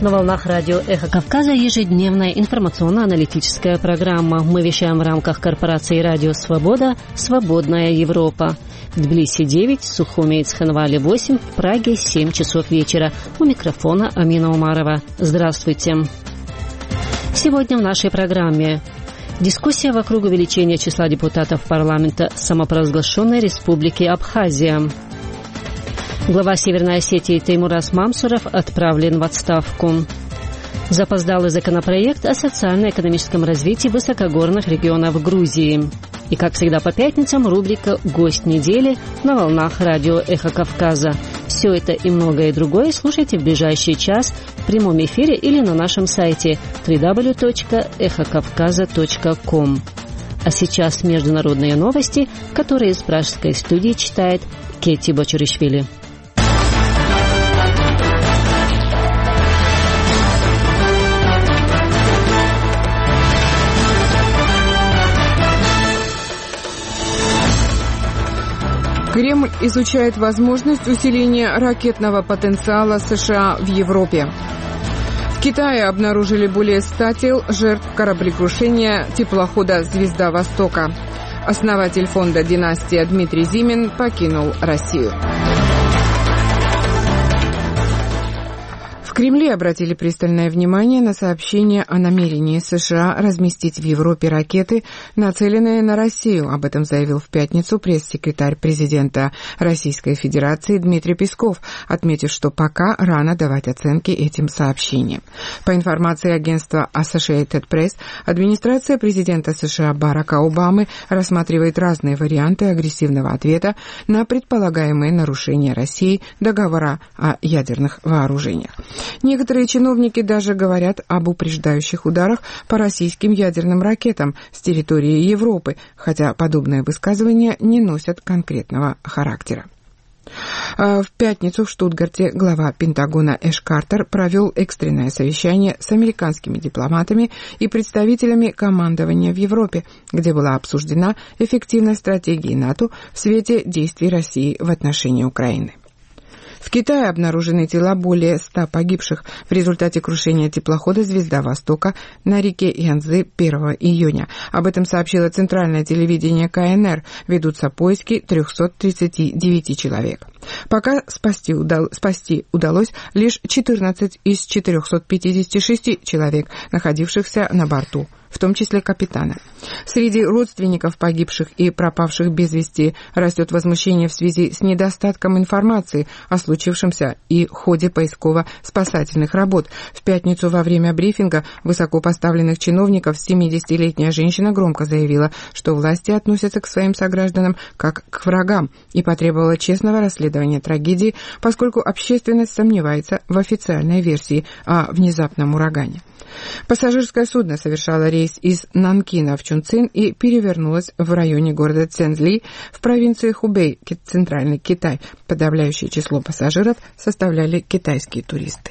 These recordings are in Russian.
На волнах радио «Эхо Кавказа» ежедневная информационно-аналитическая программа. Мы вещаем в рамках корпорации «Радио Свобода» «Свободная Европа». В Тбилиси 9, Сухуми и Цхинвале 8, в Праге 7 часов вечера. У микрофона Амина Умарова. Здравствуйте. Сегодня в нашей программе дискуссия вокруг увеличения числа депутатов парламента самопровозглашенной Республики Абхазия. Глава Северной Осетии Теймураз Мамсуров отправлен в отставку. Запоздалый законопроект о социально-экономическом развитии высокогорных регионов Грузии. И, как всегда по пятницам, рубрика «Гость недели» на волнах радио «Эхо Кавказа». Все это и многое другое слушайте в ближайший час в прямом эфире или на нашем сайте www.эхокавказа.ком. А сейчас международные новости, которые из пражской студии читает Кетти Бочуришвили. Кремль изучает возможность усиления ракетного потенциала США в Европе. В Китае обнаружили более 100 тел жертв кораблекрушения теплохода «Звезда Востока». Основатель фонда «Династия» Дмитрий Зимин покинул Россию. В Кремле обратили пристальное внимание на сообщение о намерении США разместить в Европе ракеты, нацеленные на Россию. Об этом заявил в пятницу пресс-секретарь президента Российской Федерации Дмитрий Песков, отметив, что пока рано давать оценки этим сообщениям. По информации агентства Associated Press, администрация президента США Барака Обамы рассматривает разные варианты агрессивного ответа на предполагаемые нарушения Россией договора о ядерных вооружениях. Некоторые чиновники даже говорят об упреждающих ударах по российским ядерным ракетам с территории Европы, хотя подобные высказывания не носят конкретного характера. В пятницу в Штутгарте глава Пентагона Эш Картер провел экстренное совещание с американскими дипломатами и представителями командования в Европе, где была обсуждена эффективность стратегии НАТО в свете действий России в отношении Украины. В Китае обнаружены тела более 100 погибших в результате крушения теплохода «Звезда Востока» на реке Янцзы 1 июня. Об этом сообщило центральное телевидение КНР. Ведутся поиски 339 человек. Пока спасти удалось лишь 14 из 456 человек, находившихся на борту, в том числе капитана. Среди родственников погибших и пропавших без вести растет возмущение в связи с недостатком информации о случившемся и ходе поисково-спасательных работ. В пятницу во время брифинга высокопоставленных чиновников 70-летняя женщина громко заявила, что власти относятся к своим согражданам как к врагам, и потребовала честного расследования трагедии, поскольку общественность сомневается в официальной версии о внезапном урагане. Пассажирское судно совершало рейс из Нанкина в Чунцин и перевернулось в районе города Цзэнли в провинции Хубэй, центральный Китай. Подавляющее число пассажиров составляли китайские туристы.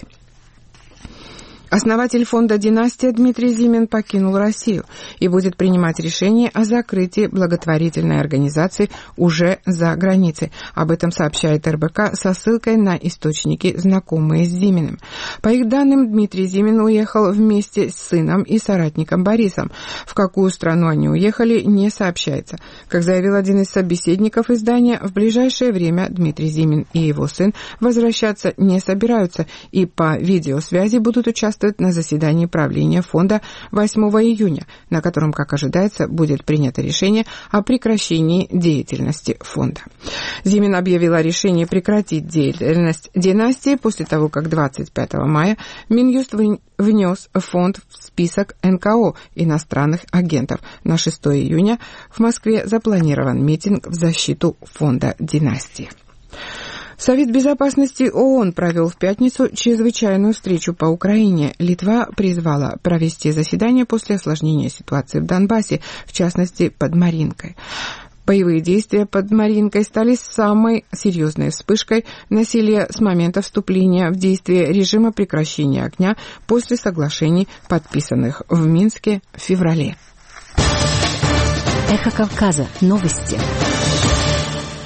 Основатель фонда «Династия» Дмитрий Зимин покинул Россию и будет принимать решение о закрытии благотворительной организации уже за границей. Об этом сообщает РБК со ссылкой на источники, знакомые с Зиминым. По их данным, Дмитрий Зимин уехал вместе с сыном и соратником Борисом. В какую страну они уехали, не сообщается. Как заявил один из собеседников издания, в ближайшее время Дмитрий Зимин и его сын возвращаться не собираются и по видеосвязи будут участвовать на заседании правления фонда 8 июня, на котором, как ожидается, будет принято решение о прекращении деятельности фонда. Зимин объявил о решении прекратить деятельность династии после того, как 25 мая Минюст внес фонд в список НКО иностранных агентов. На 6 июня в Москве запланирован митинг в защиту фонда династии. Совет безопасности ООН провел в пятницу чрезвычайную встречу по Украине. Литва призвала провести заседание после осложнения ситуации в Донбассе, в частности, под Маринкой. Боевые действия под Маринкой стали самой серьезной вспышкой насилия с момента вступления в действие режима прекращения огня после соглашений, подписанных в Минске в феврале. Эхо Кавказа. Новости.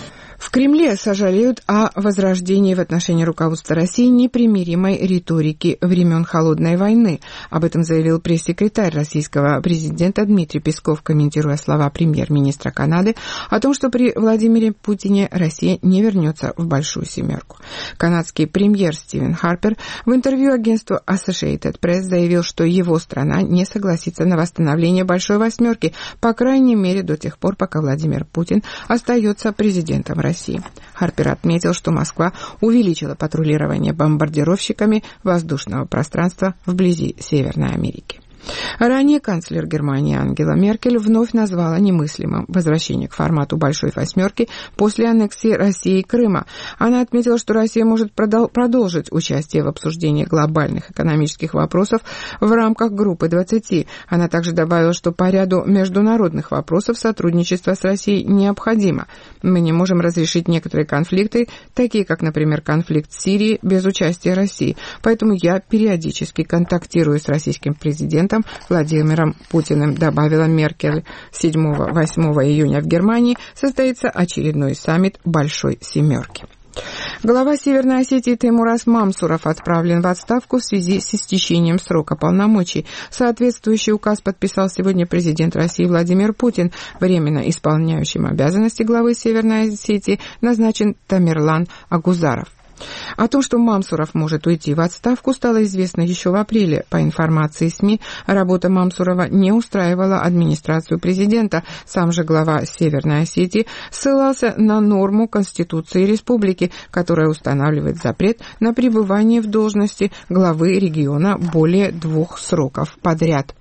В Кремле сожалеют о возрождении в отношении руководства России непримиримой риторики времен Холодной войны. Об этом заявил пресс-секретарь российского президента Дмитрий Песков, комментируя слова премьер-министра Канады о том, что при Владимире Путине Россия не вернется в Большую Семерку. Канадский премьер Стивен Харпер в интервью агентству Associated Press заявил, что его страна не согласится на восстановление Большой Восьмерки, по крайней мере до тех пор, пока Владимир Путин остается президентом России. Харпер отметил, что Москва увеличила патрулирование бомбардировщиками воздушного пространства вблизи Северной Америки. Ранее канцлер Германии Ангела Меркель вновь назвала немыслимым возвращение к формату Большой Восьмерки после аннексии России Крыма. Она отметила, что Россия может продолжить участие в обсуждении глобальных экономических вопросов в рамках Группы 20. Она также добавила, что по ряду международных вопросов сотрудничество с Россией необходимо. Мы не можем разрешить некоторые конфликты, такие как, например, конфликт в Сирии, без участия России. Поэтому я периодически контактирую с российским президентом Владимиром Путиным, добавила Меркель. 7-8 июня в Германии состоится очередной саммит Большой Семерки. Глава Северной Осетии Теймураз Мамсуров отправлен в отставку в связи с истечением срока полномочий. Соответствующий указ подписал сегодня президент России Владимир Путин. Временно исполняющим обязанности главы Северной Осетии назначен Тамерлан Агузаров. О том, что Мамсуров может уйти в отставку, стало известно еще в апреле. По информации СМИ, работа Мамсурова не устраивала администрацию президента. Сам же глава Северной Осетии ссылался на норму Конституции республики, которая устанавливает запрет на пребывание в должности главы региона более 2 сроков подряд.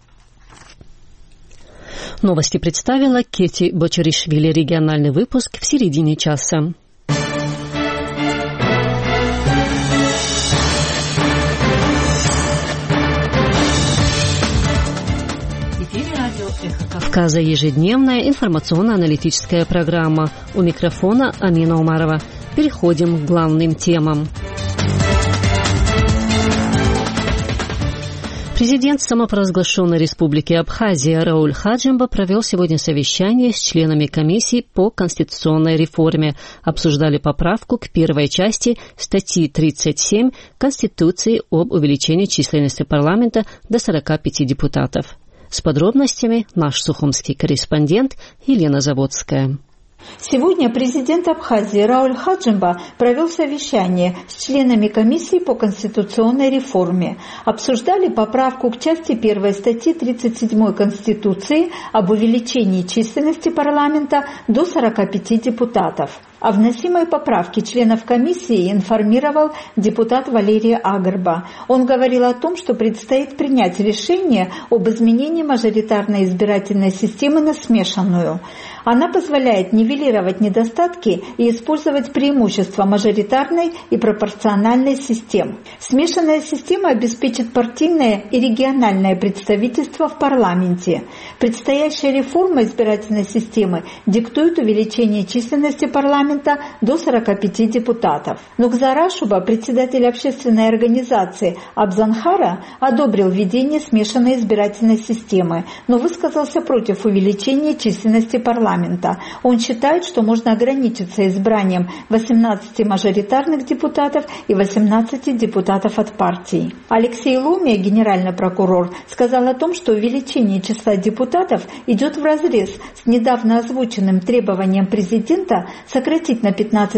Новости представила Кети Бочаришвили. Региональный выпуск в середине часа. Кавказа. Ежедневная информационно-аналитическая программа. У микрофона Амина Умарова. Переходим к главным темам. Президент самопровозглашенной республики Абхазия Рауль Хаджимба провел сегодня совещание с членами комиссии по конституционной реформе. Обсуждали поправку к первой части статьи 37 Конституции об увеличении численности парламента до 45 депутатов. С подробностями наш сухумский корреспондент Елена Заводская. Сегодня президент Абхазии Рауль Хаджимба провел совещание с членами комиссии по конституционной реформе. Обсуждали поправку к части 1 статьи 37 Конституции об увеличении численности парламента до 45 депутатов. О вносимой поправке членов комиссии информировал депутат Валерий Агарба. Он говорил о том, что предстоит принять решение об изменении мажоритарной избирательной системы на смешанную. Она позволяет нивелировать недостатки и использовать преимущества мажоритарной и пропорциональной систем. Смешанная система обеспечит партийное и региональное представительство в парламенте. Предстоящая реформа избирательной системы диктует увеличение численности парламента до 45 депутатов. Нукзар Ашуба, председатель общественной организации Абзанхара, одобрил введение смешанной избирательной системы, но высказался против увеличения численности парламента. Он считает, что можно ограничиться избранием 18 мажоритарных депутатов и 18 депутатов от партий. Алексей Лумия, генеральный прокурор, сказал о том, что увеличение числа депутатов идет вразрез с недавно озвученным требованием президента сократить на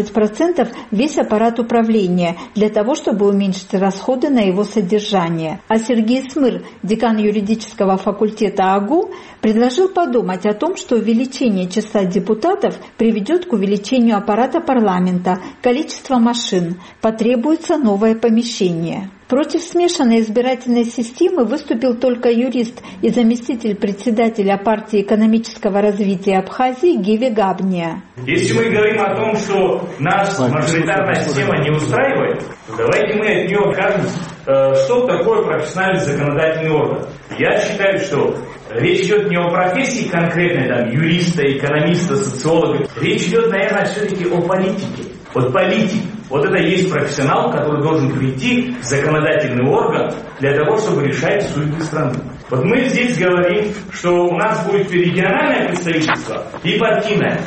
15% весь аппарат управления для того, чтобы уменьшить расходы на его содержание. А Сергей Смыр, декан юридического факультета АГУ, предложил подумать о том, что увеличение числа депутатов приведет к увеличению аппарата парламента, количества машин, потребуется новое помещение. Против смешанной избирательной системы выступил только юрист и заместитель председателя партии экономического развития Абхазии Геви Габния. Если мы говорим о том, что нас мажоритарная система не устраивает, то давайте мы от нее откажемся. Что такое профессиональный законодательный орган? Я считаю, что речь идет не о профессии конкретной, там, юриста, экономиста, социолога. Речь идет, наверное, все-таки о политике. Вот политик, вот это и есть профессионал, который должен прийти в законодательный орган для того, чтобы решать судьбы страны. Вот мы здесь говорим, что у нас будет региональное представительство и партийное.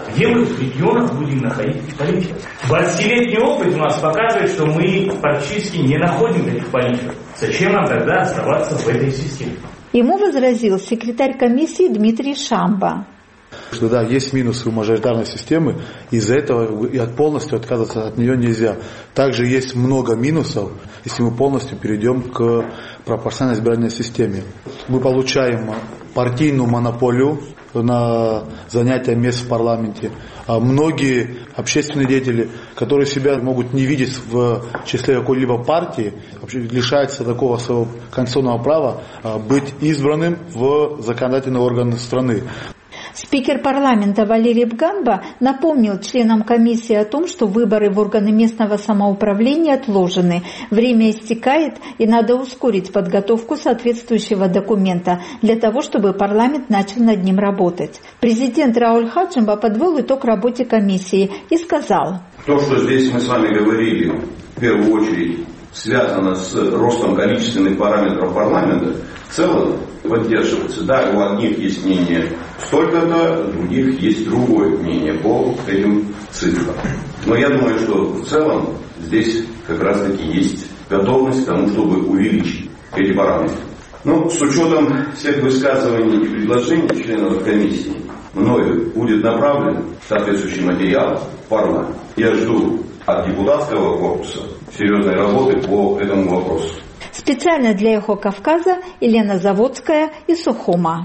Где мы в регионах будем находить политиков? 20-летний опыт у нас показывает, что мы практически не находим таких политиков. Зачем нам тогда оставаться в этой системе? Ему возразил секретарь комиссии Дмитрий Шамба. Что да, есть минусы у мажоритарной системы, из-за этого и полностью отказываться от нее нельзя. Также есть много минусов, если мы полностью перейдем к пропорциональной избирательной системе. Мы получаем партийную монополию на занятие мест в парламенте. А многие общественные деятели, которые себя могут не видеть в числе какой-либо партии, лишаются такого своего конституционного права быть избранным в законодательные органы страны. Спикер парламента Валерий Бганба напомнил членам комиссии о том, что выборы в органы местного самоуправления отложены. Время истекает, и надо ускорить подготовку соответствующего документа для того, чтобы парламент начал над ним работать. Президент Рауль Хаджимба подвел итог работе комиссии и сказал: То, что здесь мы с вами говорили, в первую очередь связано с ростом количественных параметров парламента, в целом поддерживается. Да, у одних есть мнение столько-то, у других есть другое мнение по этим цифрам. Но я думаю, что в целом здесь как раз-таки есть готовность к тому, чтобы увеличить эти параметры. Но с учетом всех высказываний и предложений членов комиссии, мною будет направлен соответствующий материал в парламент. Я жду от депутатского корпуса серьезной работы по этому вопросу. Специально для «Эхо Кавказа» Елена Заводская из Сухума.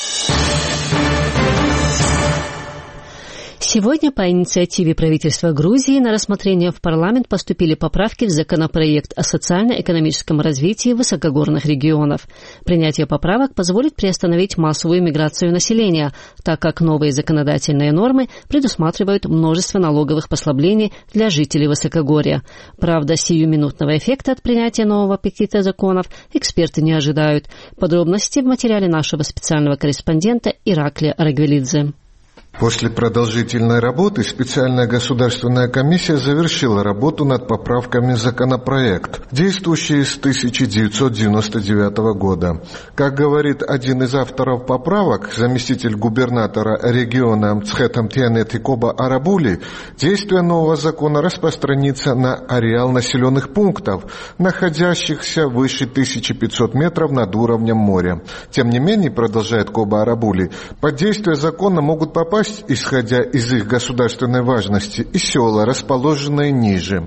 Сегодня по инициативе правительства Грузии на рассмотрение в парламент поступили поправки в законопроект о социально-экономическом развитии высокогорных регионов. Принятие поправок позволит приостановить массовую миграцию населения, так как новые законодательные нормы предусматривают множество налоговых послаблений для жителей высокогорья. Правда, сиюминутного эффекта от принятия нового пакета законов эксперты не ожидают. Подробности в материале нашего специального корреспондента Ираклия Арагвелидзе. После продолжительной работы специальная государственная комиссия завершила работу над поправками в законопроект, действующий с 1999 года. Как говорит один из авторов поправок, заместитель губернатора региона Мцхетамтианет Коба Арабули, действие нового закона распространится на ареал населенных пунктов, находящихся выше 1500 метров над уровнем моря. Тем не менее, продолжает Коба Арабули, под действие закона могут попасть, исходя из их государственной важности, и села, расположенные ниже.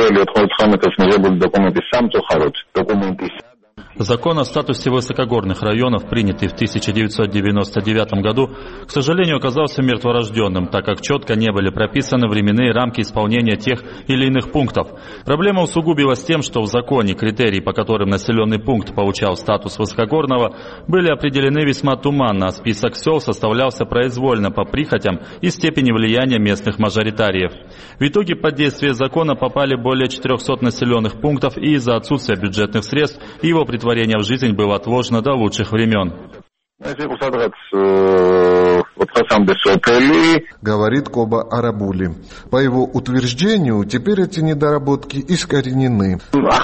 Закон о статусе высокогорных районов, принятый в 1999 году, к сожалению, оказался мертворожденным, так как четко не были прописаны временные рамки исполнения тех или иных пунктов. Проблема усугубилась тем, что в законе критерии, по которым населенный пункт получал статус высокогорного, были определены весьма туманно, а список сел составлялся произвольно по прихотям и степени влияния местных мажоритариев. В итоге под действие закона попали более 400 населенных пунктов, и из-за отсутствия бюджетных средств его претворение в жизнь было отложено до лучших времен. Говорит Коба Арабули. По его утверждению, теперь эти недоработки искоренены.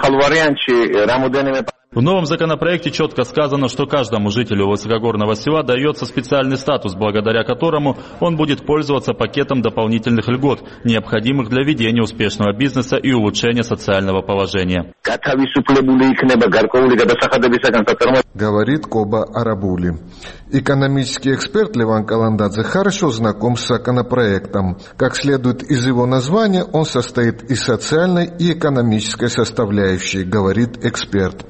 В новом законопроекте четко сказано, что каждому жителю высокогорного села дается специальный статус, благодаря которому он будет пользоваться пакетом дополнительных льгот, необходимых для ведения успешного бизнеса и улучшения социального положения. Говорит Коба Арабули. Экономический эксперт Леван Каландадзе хорошо знаком с законопроектом. Как следует из его названия, он состоит из социальной и экономической составляющей, говорит эксперт.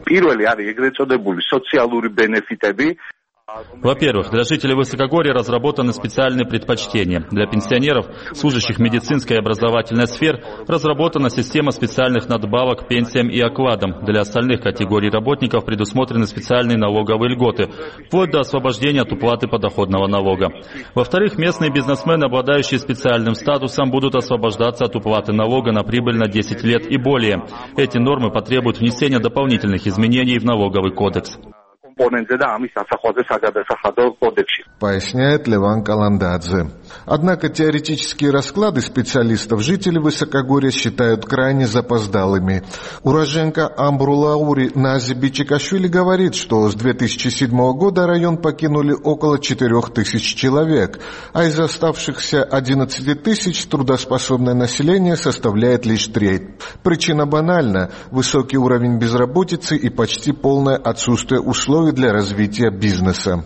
Во-первых, для жителей высокогорья разработаны специальные предпочтения. Для пенсионеров, служащих медицинской и образовательной сфер, разработана система специальных надбавок к пенсиям и окладам. Для остальных категорий работников предусмотрены специальные налоговые льготы, вплоть до освобождения от уплаты подоходного налога. Во-вторых, местные бизнесмены, обладающие специальным статусом, будут освобождаться от уплаты налога на прибыль на 10 лет и более. Эти нормы потребуют внесения дополнительных изменений в налоговый кодекс. Поясняет Леван Каландадзе. Однако теоретические расклады специалистов жители Высокогорья считают крайне запоздалыми. Уроженка Амбрулаури Нази Бичикашвили говорит, что с 2007 года район покинули около 4000 человек, а из оставшихся 11 тысяч трудоспособное население составляет лишь треть. Причина банальна – высокий уровень безработицы и почти полное отсутствие условий для развития бизнеса.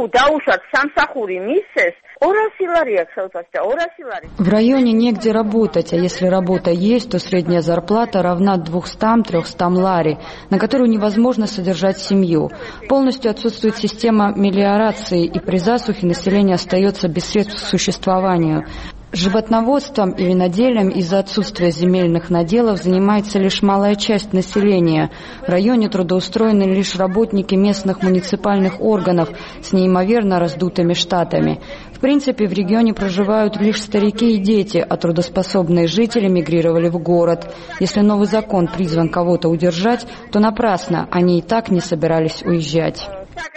В районе негде работать, а если работа есть, то средняя зарплата равна 200-300 лари, на которую невозможно содержать семью. Полностью отсутствует система мелиорации, и при засухе население остается без средств к существованию. Животноводством и виноделием из-за отсутствия земельных наделов занимается лишь малая часть населения. В районе трудоустроены лишь работники местных муниципальных органов с неимоверно раздутыми штатами. В принципе, в регионе проживают лишь старики и дети, а трудоспособные жители мигрировали в город. Если новый закон призван кого-то удержать, то напрасно, они и так не собирались уезжать.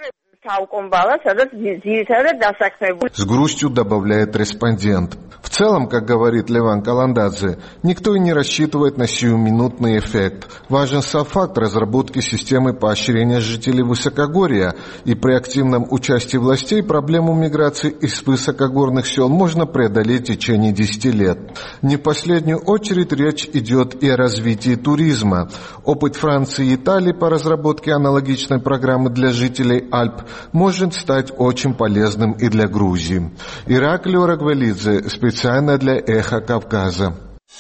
С грустью добавляет респондент. В целом, как говорит Леван Каландадзе, никто и не рассчитывает на сиюминутный эффект. Важен сам факт разработки системы поощрения жителей Высокогорья, и при активном участии властей проблему миграции из высокогорных сел можно преодолеть в течение 10 лет. Не в последнюю очередь речь идет и о развитии туризма. Опыт Франции и Италии по разработке аналогичной программы для жителей Альп может стать очень полезным и для Грузии. Ираклий Орагвелидзе, специально для «Эхо Кавказа».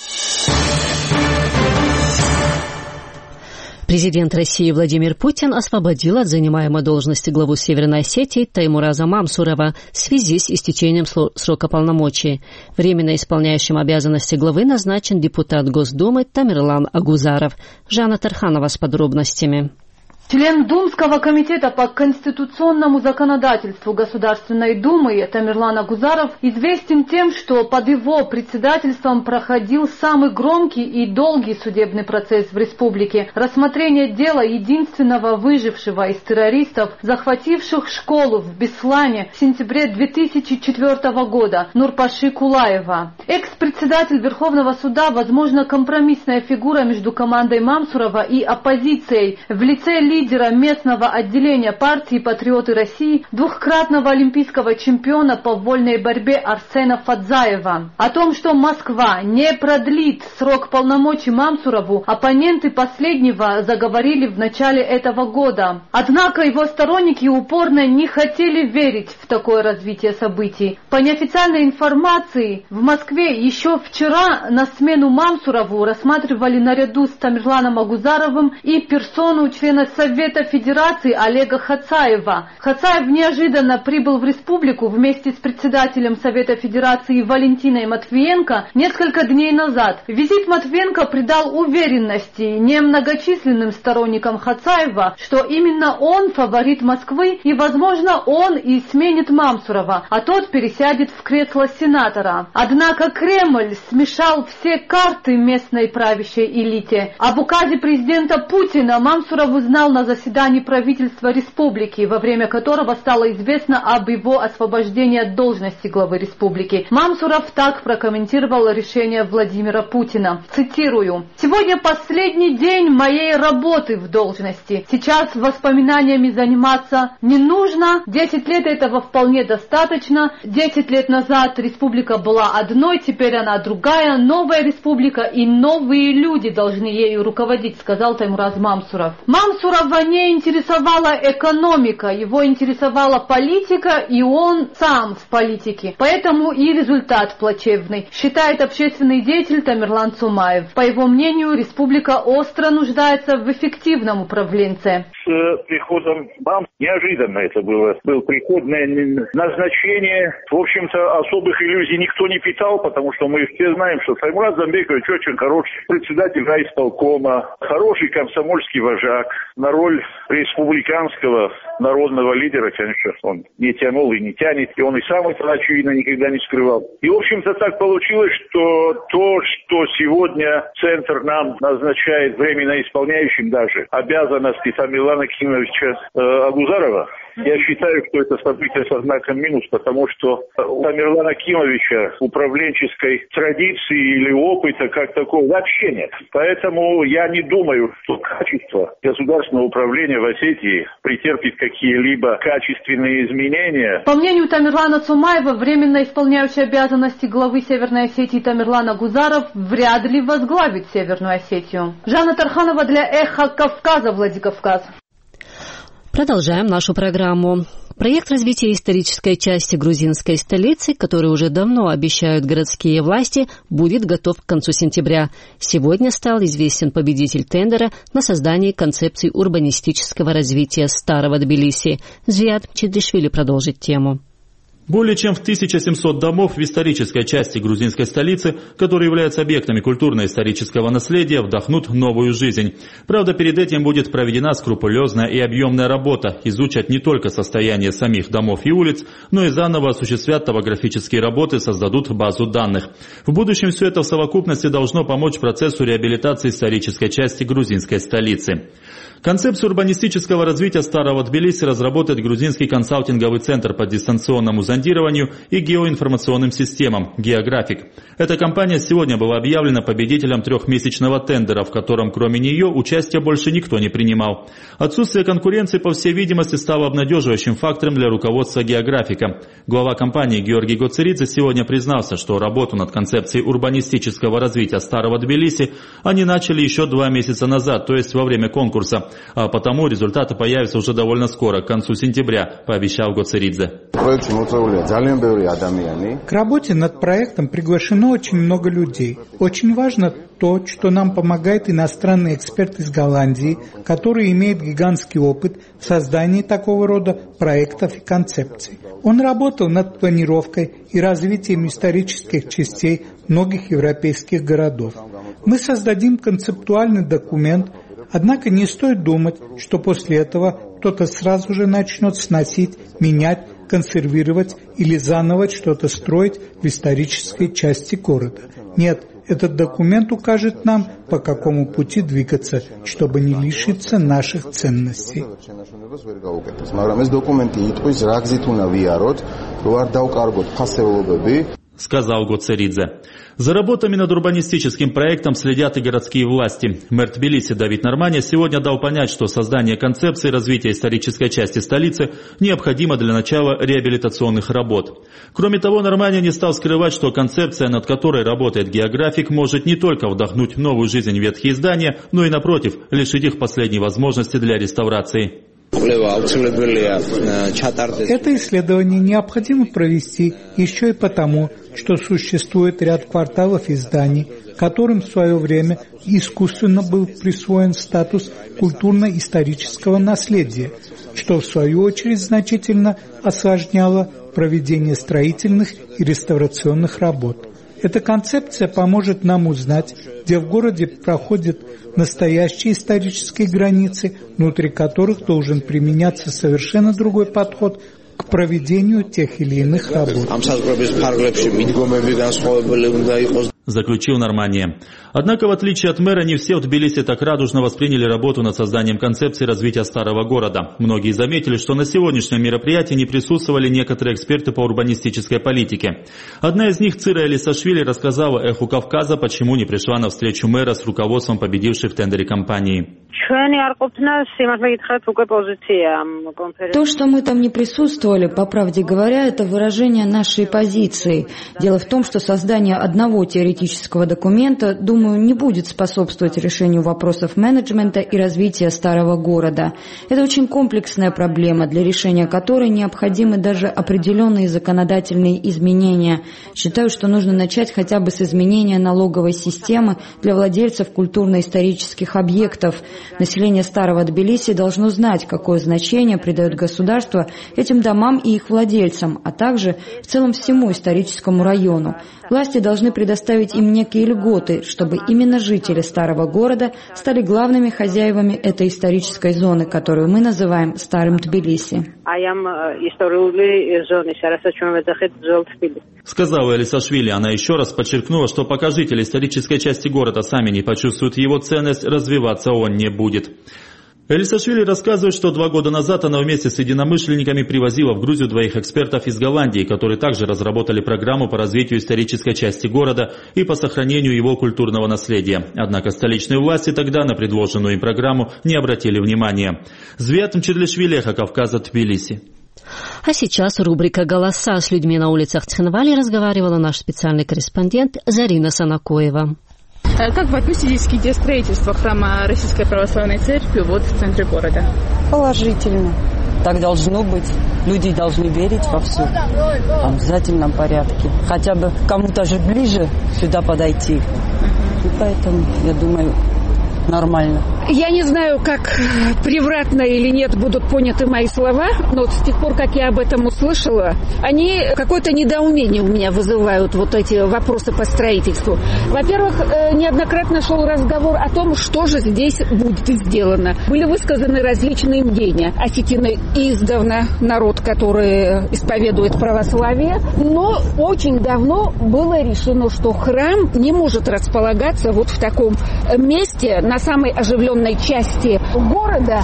Президент России Владимир Путин освободил от занимаемой должности главу Северной Осетии Таймураза Мамсурова в связи с истечением срока полномочий. Временно исполняющим обязанности главы назначен депутат Госдумы Тамерлан Агузаров. Жанна Тарханова с подробностями. Член Думского комитета по конституционному законодательству Государственной Думы Тамерлан Агузаров известен тем, что под его председательством проходил самый громкий и долгий судебный процесс в республике. Рассмотрение дела единственного выжившего из террористов, захвативших школу в Беслане в сентябре 2004 года, Нурпаши Кулаева. Экс-председатель Верховного суда, возможно, компромиссная фигура между командой Мамсурова и оппозицией в лице лидера местного отделения партии «Патриоты России», двухкратного олимпийского чемпиона по вольной борьбе Арсена Фадзаева. О том, что Москва не продлит срок полномочий Мамсурову, оппоненты последнего заговорили в начале этого года. Однако его сторонники упорно не хотели верить в такое развитие событий. По неофициальной информации, в Москве еще вчера на смену Мамсурову рассматривали наряду с Тамерланом Агузаровым и персону члена Совета Федерации Олега Хацаева. Хацаев неожиданно прибыл в республику вместе с председателем Совета Федерации Валентиной Матвиенко несколько дней назад. Визит Матвиенко придал уверенности немногочисленным сторонникам Хацаева, что именно он фаворит Москвы и, возможно, он и сменит Мамсурова, а тот пересядет в кресло сенатора. Однако Кремль смешал все карты местной правящей элите. Об указе президента Путина Мамсуров узнал на заседании правительства республики, во время которого стало известно об его освобождении от должности главы республики. Мамсуров так прокомментировал решение Владимира Путина. Цитирую: «Сегодня последний день моей работы в должности. Сейчас воспоминаниями заниматься не нужно. 10 лет этого вполне достаточно. 10 лет назад республика была одной, теперь она другая, новая республика, и новые люди должны ею руководить», сказал Таймураз Мамсуров. Мамсурова не интересовала экономика, его интересовала политика, и он сам в политике. Поэтому и результат плачевный, считает общественный деятель Тамерлан Цумаев. По его мнению, республика остро нуждается в эффективном управленце. С приходом неожиданно это было. Был приходное назначение. В общем-то, особых иллюзий никто не питал, потому что мы все знаем, что Таймураз Замбекович очень хороший председатель райисполкома, хороший комсомольский вожак. На роль республиканского народного лидера, конечно, он не тянул и не тянет, и он и сам это, очевидно, никогда не скрывал. И, в общем-то, так получилось, что то, что сегодня Центр нам назначает временно исполняющим даже обязанности Тамерлана Кимовича Агузарова, Я считаю, что это событие со знаком минус, потому что у Тамерлана Акимовича управленческой традиции или опыта как такого вообще нет. Поэтому я не думаю, что качество государственного управления в Осетии претерпит какие-либо качественные изменения. По мнению Тамерлана Цумаева, временно исполняющий обязанности главы Северной Осетии Тамерлан Агузаров вряд ли возглавит Северную Осетию. Жанна Тарханова для «Эхо Кавказа», Владикавказ. Продолжаем нашу программу. Проект развития исторической части грузинской столицы, который уже давно обещают городские власти, будет готов к концу сентября. Сегодня стал известен победитель тендера на создание концепции урбанистического развития старого Тбилиси. Зиад Чедришвили продолжит тему. Более чем в 1700 домов в исторической части грузинской столицы, которые являются объектами культурно-исторического наследия, вдохнут новую жизнь. Правда, перед этим будет проведена скрупулезная и объемная работа, изучат не только состояние самих домов и улиц, но и заново осуществят топографические работы, создадут базу данных. В будущем все это в совокупности должно помочь процессу реабилитации исторической части грузинской столицы. Концепцию урбанистического развития старого Тбилиси разработает грузинский консалтинговый центр по дистанционному зондированию и геоинформационным системам «Географик». Эта компания сегодня была объявлена победителем трехмесячного тендера, в котором кроме нее участие больше никто не принимал. Отсутствие конкуренции, по всей видимости, стало обнадеживающим фактором для руководства «Географика». Глава компании Георгий Гоцеридзе сегодня признался, что работу над концепцией урбанистического развития старого Тбилиси они начали еще 2 месяца назад, то есть во время конкурса. А потому результаты появятся уже довольно скоро, к концу сентября, пообещал Гоцеридзе. К работе над проектом приглашено очень много людей. Очень важно то, что нам помогает иностранный эксперт из Голландии, который имеет гигантский опыт в создании такого рода проектов и концепций. Он работал над планировкой и развитием исторических частей многих европейских городов. Мы создадим концептуальный документ. Однако не стоит думать, что после этого кто-то сразу же начнет сносить, менять, консервировать или заново что-то строить в исторической части города. Нет, этот документ укажет нам, по какому пути двигаться, чтобы не лишиться наших ценностей. Сказал Гоцеридзе. За работами над урбанистическим проектом следят и городские власти. Мэр Тбилиси Давид Норманя сегодня дал понять, что создание концепции развития исторической части столицы необходимо для начала реабилитационных работ. Кроме того, Норманя не стал скрывать, что концепция, над которой работает Географик, может не только вдохнуть новую жизнь в ветхие здания, но и, напротив, лишить их последней возможности для реставрации. Это исследование необходимо провести еще и потому, что существует ряд кварталов и зданий, которым в свое время искусственно был присвоен статус культурно-исторического наследия, что в свою очередь значительно осложняло проведение строительных и реставрационных работ. Эта концепция поможет нам узнать, где в городе проходят настоящие исторические границы, внутри которых должен применяться совершенно другой подход к проведению тех или иных работ. Заключил Нормания. Однако, в отличие от мэра, не все в Тбилиси так радужно восприняли работу над созданием концепции развития старого города. Многие заметили, что на сегодняшнем мероприятии не присутствовали некоторые эксперты по урбанистической политике. Одна из них, Цира Элисашвили, рассказала «Эху Кавказа», почему не пришла на встречу мэра с руководством победившей в тендере компании. То, что мы там не присутствовали, по правде говоря, это выражение нашей позиции. Дело в том, что создание одного теоретического документа, думаю, не будет способствовать решению вопросов менеджмента и развития старого города. Это очень комплексная проблема, для решения которой необходимы даже определенные законодательные изменения. Считаю, что нужно начать хотя бы с изменения налоговой системы для владельцев культурно-исторических объектов. Население старого Тбилиси должно знать, какое значение придает государство этим домам и их владельцам, а также в целом всему историческому району. Власти должны предоставить им некие льготы, чтобы именно жители старого города стали главными хозяевами этой исторической зоны, которую мы называем Старым Тбилиси. Сказала Элисашвили. Она еще раз подчеркнула, что пока жители исторической части города сами не почувствуют его ценность, развиваться он не будет. Элисашвили рассказывает, что 2 года назад она вместе с единомышленниками привозила в Грузию 2 экспертов из Голландии, которые также разработали программу по развитию исторической части города и по сохранению его культурного наследия. Однако столичные власти тогда на предложенную им программу не обратили внимания. Звят Мчедлишвили, Кавказа, Тбилиси. А сейчас рубрика «Голоса». С людьми на улицах Цхинвали разговаривала наш специальный корреспондент Зарина Санакоева. Как вы относитесь к идее строительства храма Российской Православной Церкви в центре города? Положительно. Так должно быть. Люди должны верить во все. В обязательном порядке. Хотя бы кому-то же ближе сюда подойти. И поэтому, я думаю, нормально. Я не знаю, как превратно или нет будут поняты мои слова, но с тех пор, как я об этом услышала, они какое-то недоумение у меня вызывают, вот эти вопросы по строительству. Во-первых, неоднократно шел разговор о том, что же здесь будет сделано. Были высказаны различные мнения. Осетины издавна народ, который исповедует православие, но очень давно было решено, что храм не может располагаться вот в таком месте, на самой оживленной части города,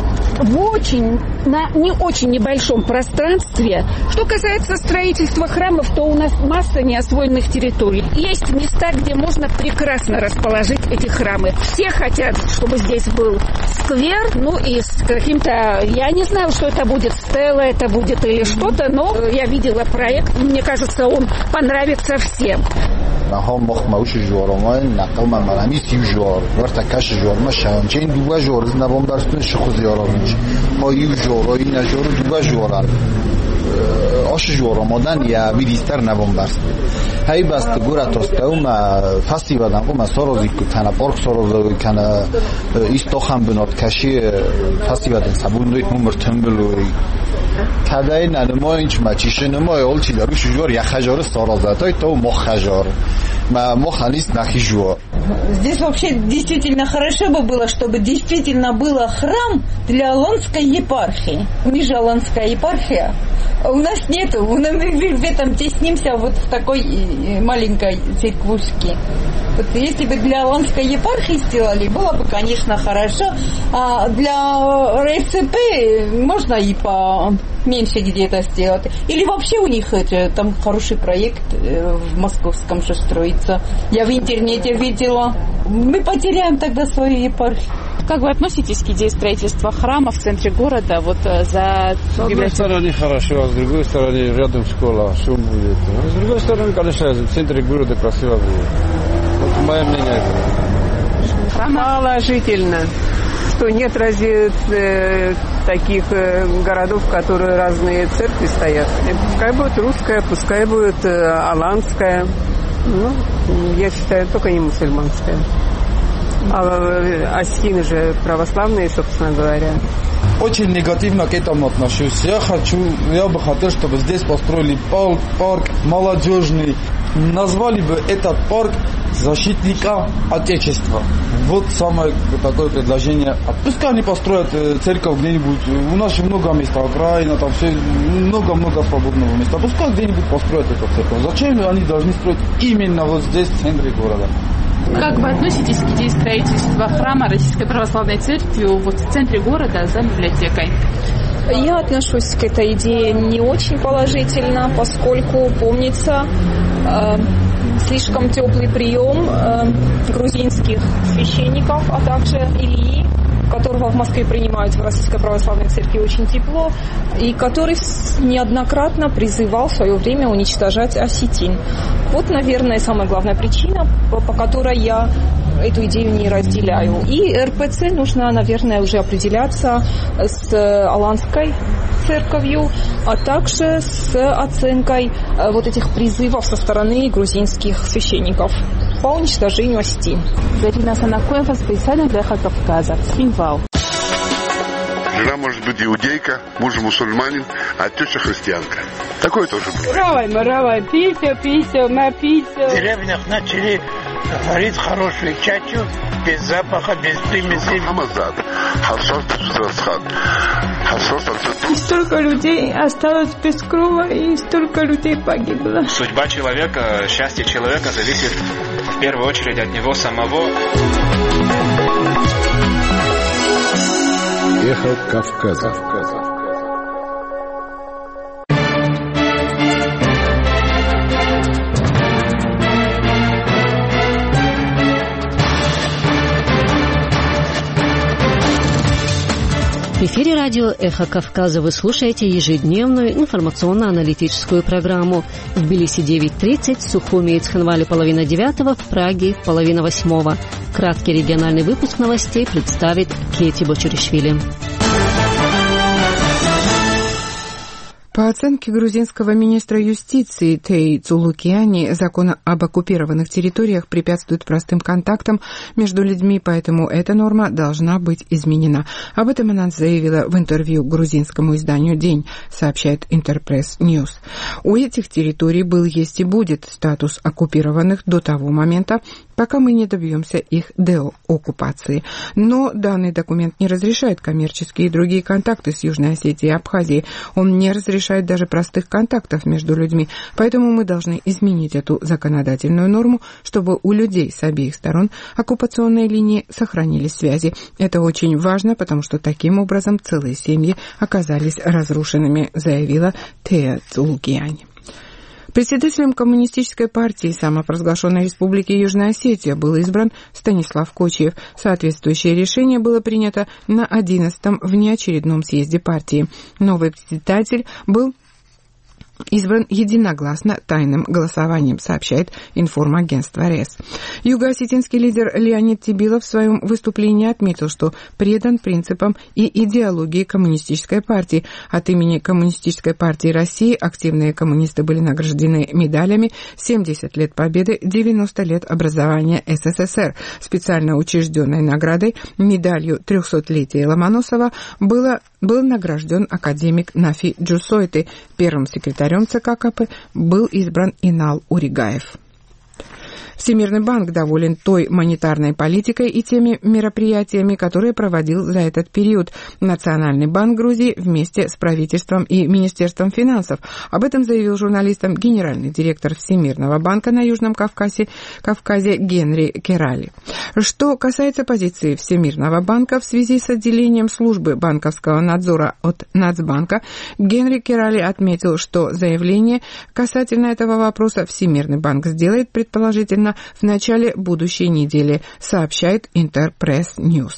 на не очень небольшом пространстве. Что касается строительства храмов, то у нас масса неосвоенных территорий. Есть места, где можно прекрасно расположить эти храмы. Все хотят, чтобы здесь был сквер, ну и с каким-то, я не знаю, что это будет, стела это будет или что-то, но я видела проект, мне кажется, он понравится всем. ها مخموش جوارما نقل من منامی سیب جوار ورتکش جوارما شانچه این دوبا جوار از نبام درستون شخوز یارامونش هایی جوارایی نجار دوبا جواران آش جوارامادن یا بیدیستر نبام درست هایی بست گورا ترستاوم فصلی بدن قوم سارازی کنه پارک سارازی کنه ایستاخم بنات کشی فصلی بدن سبون دویت ممرتن بلوی کدای نما اینچ مچیشه نما اول چی داروش جوار یا خجار سارازتای تو مخجار мохалист нахижуа. Здесь вообще действительно хорошо бы было, чтобы действительно было храм для Аланской епархии. Мы же Аланская епархия. У нас нету. Мы в этом теснимся вот в такой маленькой церквушке. Вот если бы для Аланской епархии сделали, было бы, конечно, хорошо. А для РСП можно и поменьше где-то сделать. Или вообще у них там хороший проект в Московском же строится. Я в интернете видела. Мы потеряем тогда свою епархию. Как вы относитесь к идее строительства храма в центре города? Вот за... С одной стороны хорошо, а с другой стороны рядом школа, шум будет. А с другой стороны, конечно, в центре города красиво будет. Вот мое мнение. Положительно. Что нет разве таких городов, в которых разные церкви стоят. И пускай будет русская, пускай будет аланская. Ну, я считаю, только не мусульманская. А осетины же православные, собственно говоря. Очень негативно к этому отношусь. Я бы хотел, чтобы здесь построили парк молодежный. Назвали бы этот парк защитника Отечества. Вот самое такое предложение. Пускай они построят церковь где-нибудь. У нас же много места, Украина, там все, много свободного места. Пускай где-нибудь построят эту церковь. Зачем они должны строить именно вот здесь, в центре города? Как вы относитесь к идее строительства храма Российской Православной Церкви вот в центре города за библиотекой? Я отношусь к этой идее не очень положительно, поскольку, помнится, слишком теплый прием грузинских священников, а также Ильи, которого в Москве принимают в Российской Православной Церкви очень тепло, и который неоднократно призывал в свое время уничтожать осетин. Вот, наверное, самая главная причина, по которой я эту идею не разделяю. И РПЦ нужно, наверное, уже определяться с Аланской церковью, а также с оценкой вот этих призывов со стороны грузинских священников по уничтожению осетин. Зарина Санакоева, специально для Кавказа, Цхинвал. Жена может быть иудейка, муж мусульманин, а теща христианка. Такое тоже бывает. Равай, пить, напить. В деревнях начали варить хорошую чачу, без запаха, без примеси. И столько людей осталось без крова, и столько людей погибло. Судьба человека, счастье человека зависит в первую очередь от него самого. Эхо Кавказа. В эфире радио «Эхо Кавказа» вы слушаете ежедневную информационно-аналитическую программу. В Тбилиси 9:30, Сухуми и Цхинвале 7:30, в Праге 7:30. Краткий региональный выпуск новостей представит Кети Бочуришвили. По оценке грузинского министра юстиции Тей Цулукиани, закон об оккупированных территориях препятствует простым контактам между людьми, поэтому эта норма должна быть изменена. Об этом она заявила в интервью грузинскому изданию «День», сообщает Интерпресс Ньюс. У этих территорий был, есть и будет статус оккупированных до того момента, пока мы не добьемся их деоккупации. Но данный документ не разрешает коммерческие и другие контакты с Южной Осетией и Абхазией. Он не разрешает даже простых контактов между людьми. Поэтому мы должны изменить эту законодательную норму, чтобы у людей с обеих сторон оккупационной линии сохранились связи. Это очень важно, потому что таким образом целые семьи оказались разрушенными, заявила Тея Цулукиани. Председателем Коммунистической партии самопровозглашенной Республики Южная Осетия был избран Станислав Кочиев. Соответствующее решение было принято на 11-м внеочередном съезде партии. Новый председатель был избран единогласно тайным голосованием, сообщает информагентство РЕС. Юго-осетинский лидер Леонид Тибилов в своем выступлении отметил, что предан принципам и идеологии Коммунистической партии. От имени Коммунистической партии России активные коммунисты были награждены медалями 70 лет Победы, 90 лет образования СССР. Специально учрежденной наградой, медалью 300-летия Ломоносова, был награжден академик Нафи Джусойты. Первым секретарем ЦК КП был избран Инал Уригаев. Всемирный банк доволен той монетарной политикой и теми мероприятиями, которые проводил за этот период Национальный банк Грузии вместе с правительством и Министерством финансов. Об этом заявил журналистам генеральный директор Всемирного банка на Южном Кавказе Генри Керали. Что касается позиции Всемирного банка в связи с отделением службы банковского надзора от Нацбанка, Генри Керали отметил, что заявление касательно этого вопроса Всемирный банк сделает предположительно в начале будущей недели, сообщает Интерпресс Ньюс.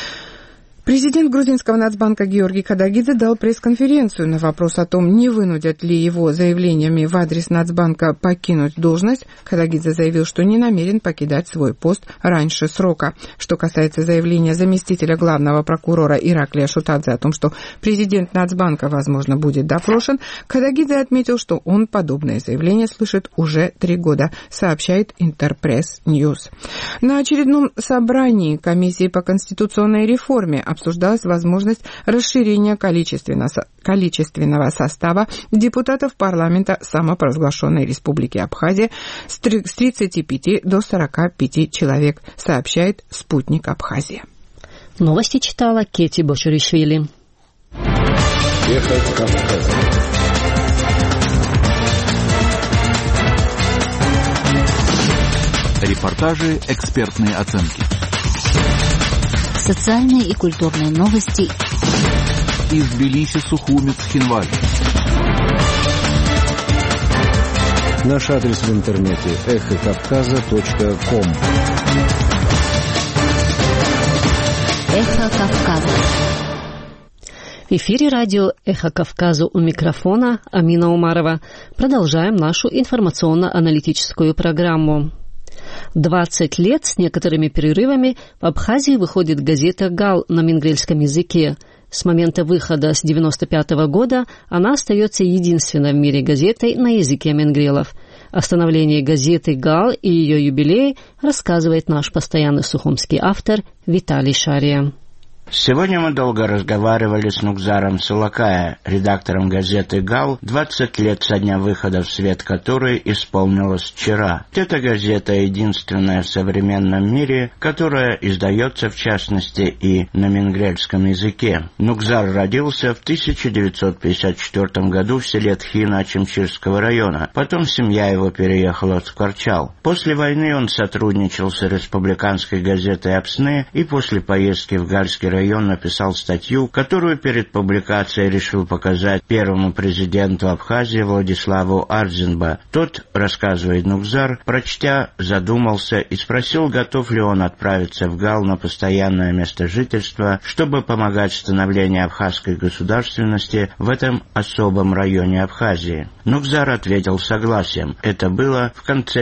Президент грузинского Нацбанка Георгий Кадагидзе дал пресс-конференцию на вопрос о том, не вынудят ли его заявлениями в адрес Нацбанка покинуть должность. Кадагидзе заявил, что не намерен покидать свой пост раньше срока. Что касается заявления заместителя главного прокурора Ираклия Шутадзе о том, что президент Нацбанка, возможно, будет допрошен, Кадагидзе отметил, что он подобное заявление слышит уже 3 года, сообщает Интерпресс Ньюс. На очередном собрании комиссии по конституционной реформе обсуждалась возможность расширения количественного состава депутатов парламента самопровозглашенной Республики Абхазия с 35 до 45 человек, сообщает «Спутник Абхазия». Новости читала Кети Бочуришвили. Эхо Кавказа. Репортажи, экспертные оценки. Социальные и культурные новости из Тбилиси, Сухуми, Цхинвали. Наш адрес в интернете эхокавказа.ком. Эхо Кавказа. В эфире радио «Эхо Кавказа», у микрофона Амина Умарова. Продолжаем нашу информационно-аналитическую программу. 20 лет с некоторыми перерывами в Абхазии выходит газета «Гал» на мингрельском языке. С момента выхода с 1995 года она остается единственной в мире газетой на языке мингрелов. О становлении газеты «Гал» и ее юбилее рассказывает наш постоянный сухумский автор Виталий Шария. Сегодня мы долго разговаривали с Нукзаром Сулакая, редактором газеты «Гал», 20 лет со дня выхода в свет которой исполнилось вчера. Эта газета единственная в современном мире, которая издается в частности и на мингрельском языке. Нукзар родился в 1954 году в селе Тхина Чемчирского района. Потом семья его переехала в Кварчал. После войны он сотрудничал с республиканской газетой «Апсны» и после поездки в Гальский район район написал статью, которую перед публикацией решил показать первому президенту Абхазии Владиславу Ардзинба. Тот, рассказывает Нукзар, прочтя, задумался и спросил, готов ли он отправиться в Гал на постоянное место жительства, чтобы помогать становлению абхазской государственности в этом особом районе Абхазии. Нукзар ответил согласием. Это было в конце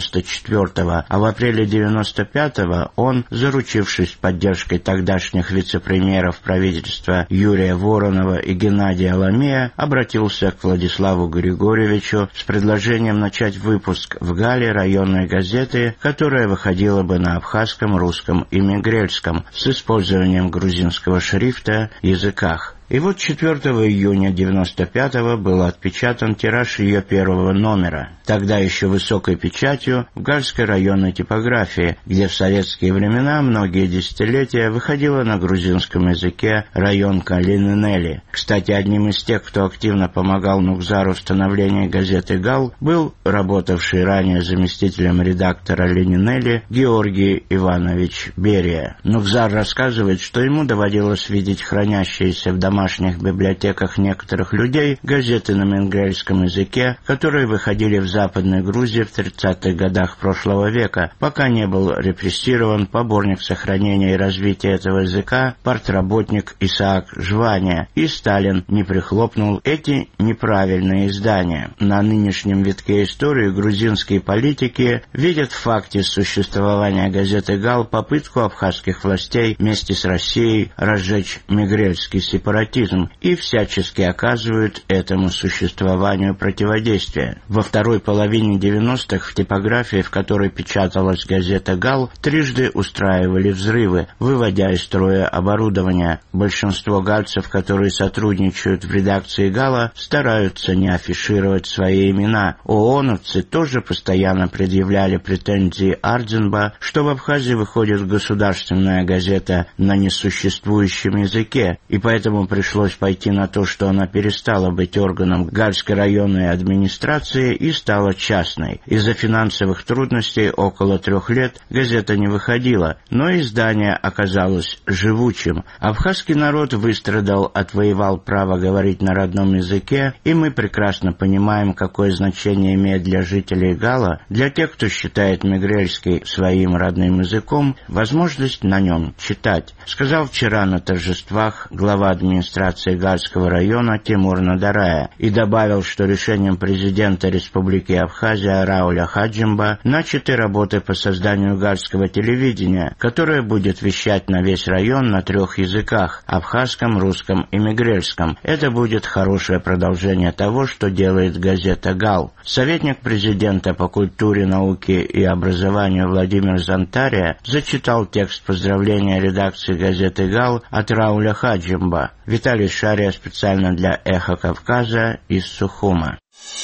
94-го, а в апреле 95-го он, заручившись поддержкой тогдашних вице-премьеров правительства Юрия Воронова и Геннадия Ламея, обратился к Владиславу Григорьевичу с предложением начать выпуск в Гале районной газеты, которая выходила бы на абхазском, русском и мигрельском с использованием грузинского шрифта языках. И вот 4 июня 95-го был отпечатан тираж ее первого номера, тогда еще высокой печатью в Гальской районной типографии, где в советские времена многие десятилетия выходила на грузинском языке районка Лининели. Кстати, одним из тех, кто активно помогал Нукзару в становлении газеты «Гал», был работавший ранее заместителем редактора Лининели Георгий Иванович Берия. Нукзар рассказывает, что ему доводилось видеть хранящиеся в домашних библиотеках некоторых людей газеты на мингрельском языке, которые выходили в Западной Грузии в 30-х годах прошлого века, пока не был репрессирован поборник сохранения и развития этого языка, партработник Исаак Жвания, и Сталин не прихлопнул эти неправильные издания. На нынешнем витке истории грузинские политики видят в факте существования газеты «Гал» попытку абхазских властей вместе с Россией разжечь мигрельский сепаратизм и всячески оказывают этому существованию противодействие. Во второй половине 90-х в типографии, в которой печаталась газета «Гал», трижды устраивали взрывы, выводя из строя оборудование. Большинство гальцев, которые сотрудничают в редакции «Гала», стараются не афишировать свои имена. ООНовцы тоже постоянно предъявляли претензии Ардзинба, что в Абхазии выходит государственная газета на несуществующем языке, и поэтому пришлось пойти на то, что она перестала быть органом Гальской районной администрации и стала частной. Из-за финансовых трудностей около 3 лет газета не выходила, но издание оказалось живучим. Абхазский народ выстрадал, отвоевал право говорить на родном языке, и мы прекрасно понимаем, какое значение имеет для жителей Гала, для тех, кто считает мигрельский своим родным языком, возможность на нем читать, сказал вчера на торжествах глава администрации Гальского района Тимур Надарая, и добавил, что решением президента Республики Абхазия Рауля Хаджимба начаты работы по созданию гальского телевидения, которое будет вещать на весь район на 3 языках – абхазском, русском и мигрельском. Это будет хорошее продолжение того, что делает газета «Гал». Советник президента по культуре, науке и образованию Владимир Зантария зачитал текст поздравления редакции газеты «Гал» от Рауля Хаджимба. Виталий Шария специально для «Эхо Кавказа» из Сухума.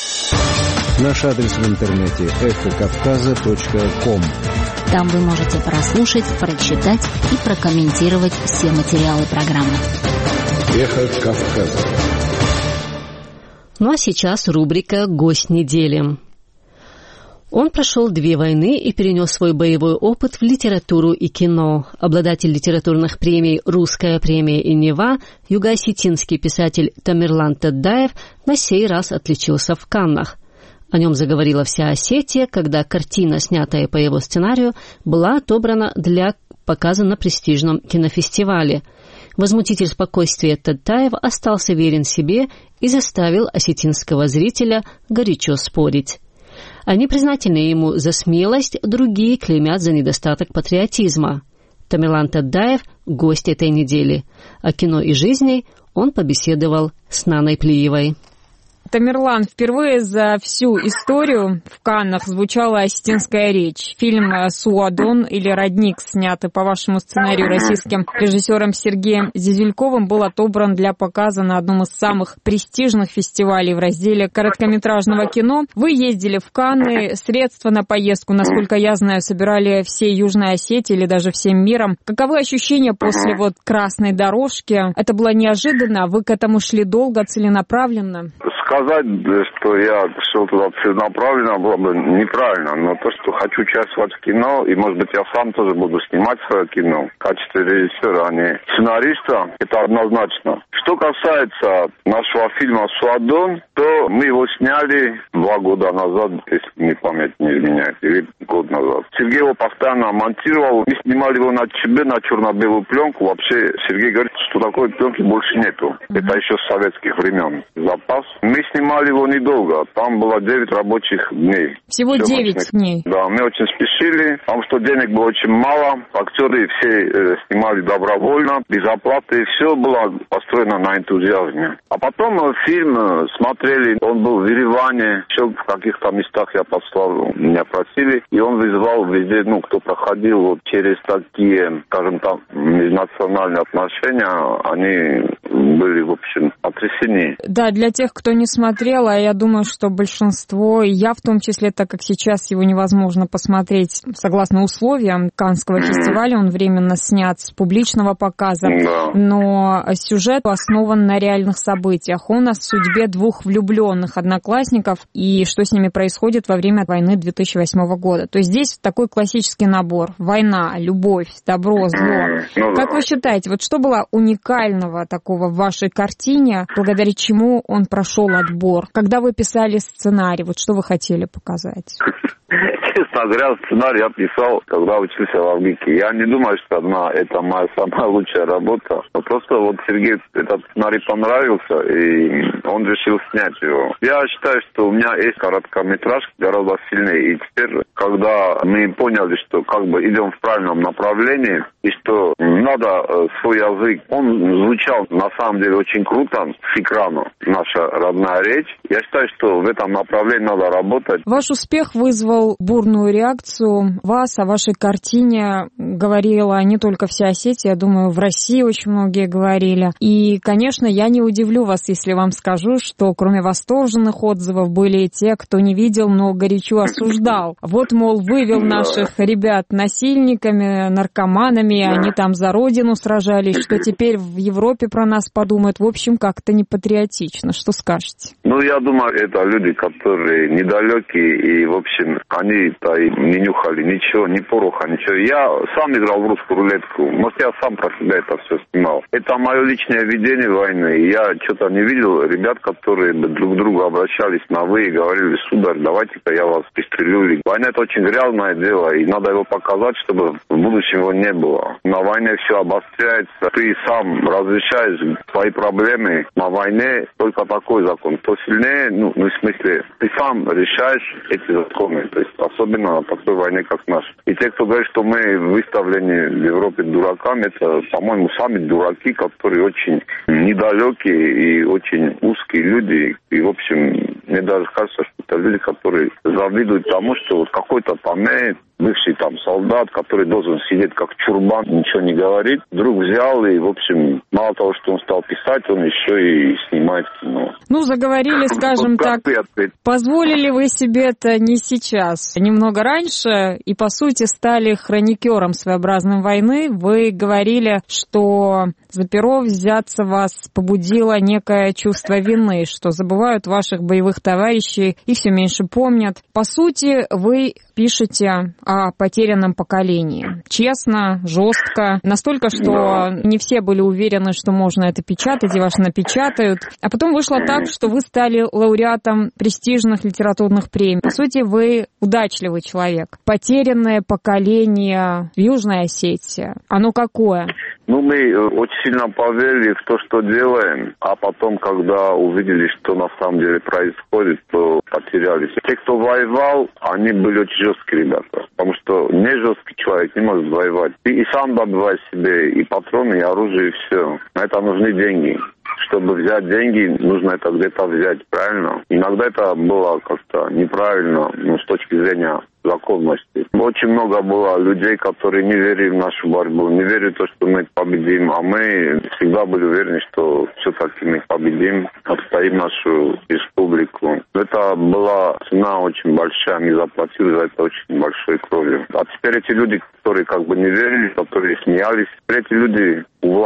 Наш адрес в интернете эхокавказа.ком. Там вы можете прослушать, прочитать и прокомментировать все материалы программы. Эхо Кавказа. Ну а сейчас рубрика «Гость недели». Он прошел 2 войны и перенес свой боевой опыт в литературу и кино. Обладатель литературных премий «Русская премия» и «Нева», юго-осетинский писатель Тамерлан Таддаев на сей раз отличился в Каннах. О нем заговорила вся Осетия, когда картина, снятая по его сценарию, была отобрана для показа на престижном кинофестивале. Возмутитель спокойствия Таддаев остался верен себе и заставил осетинского зрителя горячо спорить. Они признательны ему за смелость, другие клеймят за недостаток патриотизма. Тамерлан Таддаев – гость этой недели. О кино и жизни он побеседовал с Наной Плиевой. Тамерлан, впервые за всю историю в Каннах звучала осетинская речь. Фильм «Суадон» или «Родник», снятый по вашему сценарию российским режиссером Сергеем Зизюльковым, был отобран для показа на одном из самых престижных фестивалей в разделе короткометражного кино. Вы ездили в Канны, средства на поездку, насколько я знаю, собирали всей Южной Осетии или даже всем миром. Каковы ощущения после красной дорожки? Это было неожиданно? Вы к этому шли долго, целенаправленно? С Сказать, что я шел туда целенаправленно, было бы неправильно. Но то, что хочу участвовать в кино, и, может быть, я сам тоже буду снимать свое кино в качестве режиссера, а не сценариста, это однозначно. Что касается нашего фильма «Суадон», то мы его сняли 2 года назад, если мне память не изменяет, или год назад. Сергей его постоянно монтировал. Мы снимали его на ЧБ, на черно-белую пленку. Вообще, Сергей говорит, что такой пленки больше нету. Это еще с советских времен. Запас. Мы снимали его недолго. Там было 9 рабочих дней. Всего 9 дней? Да, мы очень спешили, потому что денег было очень мало. Актеры все снимали добровольно, без оплаты. Все было построено на энтузиазме. А потом фильм смотрели, он был в Ереване, еще в каких-то местах я послал, меня просили, и он вызывал везде, кто проходил вот через такие, скажем так, межнациональные отношения, они были, в общем, потрясены. Да, для тех, кто не смотрел, а я думаю, что большинство, и я в том числе, так как сейчас его невозможно посмотреть согласно условиям Каннского фестиваля, он временно снят с публичного показа, но сюжет основан на реальных событиях. Он о судьбе 2 влюбленных одноклассников и что с ними происходит во время войны 2008 года. То есть здесь такой классический набор. Война, любовь, добро, зло. Как вы считаете, вот что было уникального такого в вашей картине, благодаря чему он прошел отбор? Когда вы писали сценарий, вот что вы хотели показать? Честно говоря, сценарий я писал, когда учился в Авгике. Я не думаю, что это моя самая лучшая работа. Но просто вот Сергею этот сценарий понравился, и он решил снять его. Я считаю, что у меня есть короткометражка гораздо сильнее. И теперь, когда мы поняли, что как бы идем в правильном направлении, и что надо свой язык, он звучал на самом деле очень круто с экрана, наша родная речь. Я считаю, что в этом направлении надо работать. Ваш успех вызвал бурную реакцию. Вас о вашей картине говорила не только вся Осетия, я думаю, в России очень многие говорили. И, конечно, я не удивлю вас, если вам скажу, что кроме восторженных отзывов были и те, кто не видел, но горячо осуждал. Вот, мол, вывел наших ребят насильниками, наркоманами, они там за родину сражались, что теперь в Европе про нас подумают. В общем, как-то непатриотично. Что скажете? Я думаю, это люди, которые недалекие и, в общем, они-то не нюхали ничего, ни пороха, ничего. Я сам играл в русскую рулетку, может, я сам про себя это все снимал. Это мое личное видение войны. Я что-то не видел ребят, которые друг к другу обращались на «вы» и говорили: сударь, давайте-ка я вас пристрелю. Война — это очень грязное дело, и надо его показать, чтобы в будущем его не было. На войне все обостряется. Ты сам разрешаешь свои проблемы на войне, только такой закон. Кто сильнее, в смысле, ты сам решаешь эти законы. То есть особенно на такой войне, как наша. И те, кто говорит, что мы выставлены в Европе дураками, это, по-моему, сами дураки, которые очень недалекие и очень узкие люди. И, в общем, мне даже кажется, что это люди, которые завидуют тому, что вот какой-то помеет, бывший там солдат, который должен сидеть как чурбан, ничего не говорит, вдруг взял и, в общем, мало того, что он стал писать, он еще и снимает кино. Заговорили, скажем так, позволили вы себе это не сейчас, немного раньше, и, по сути, стали хроникером своеобразной войны. Вы говорили, что за перо взяться вас побудило некое чувство вины, что забывают ваших боевых товарищей и все меньше помнят. По сути, вы пишете о потерянном поколении. Честно, жестко. Настолько, что не все были уверены, что можно это печатать, и вас напечатают. А потом вышло так, что вы стали лауреатом престижных литературных премий. По сути, вы удачливый человек. Потерянное поколение в Южной Осетии. Оно какое? Мы очень сильно поверили в то, что делаем, а потом, когда увидели, что на самом деле происходит, то потерялись. Те, кто воевал, они были очень жесткие ребята, потому что не жесткий человек не может воевать. Ты и сам добываешь себе и патроны, и оружие, и все. На это нужны деньги. Чтобы взять деньги, нужно это где-то взять, правильно? Иногда это было как-то неправильно, с точки зрения законности. Очень много было людей, которые не верили в нашу борьбу, не верили в то, что мы победим, а мы всегда были уверены, что все-таки мы победим, отстоим нашу республику. Это была цена очень большая, мы заплатили за это очень большой кровью. А теперь эти люди, которые не верили, которые смеялись, эти люди у власти.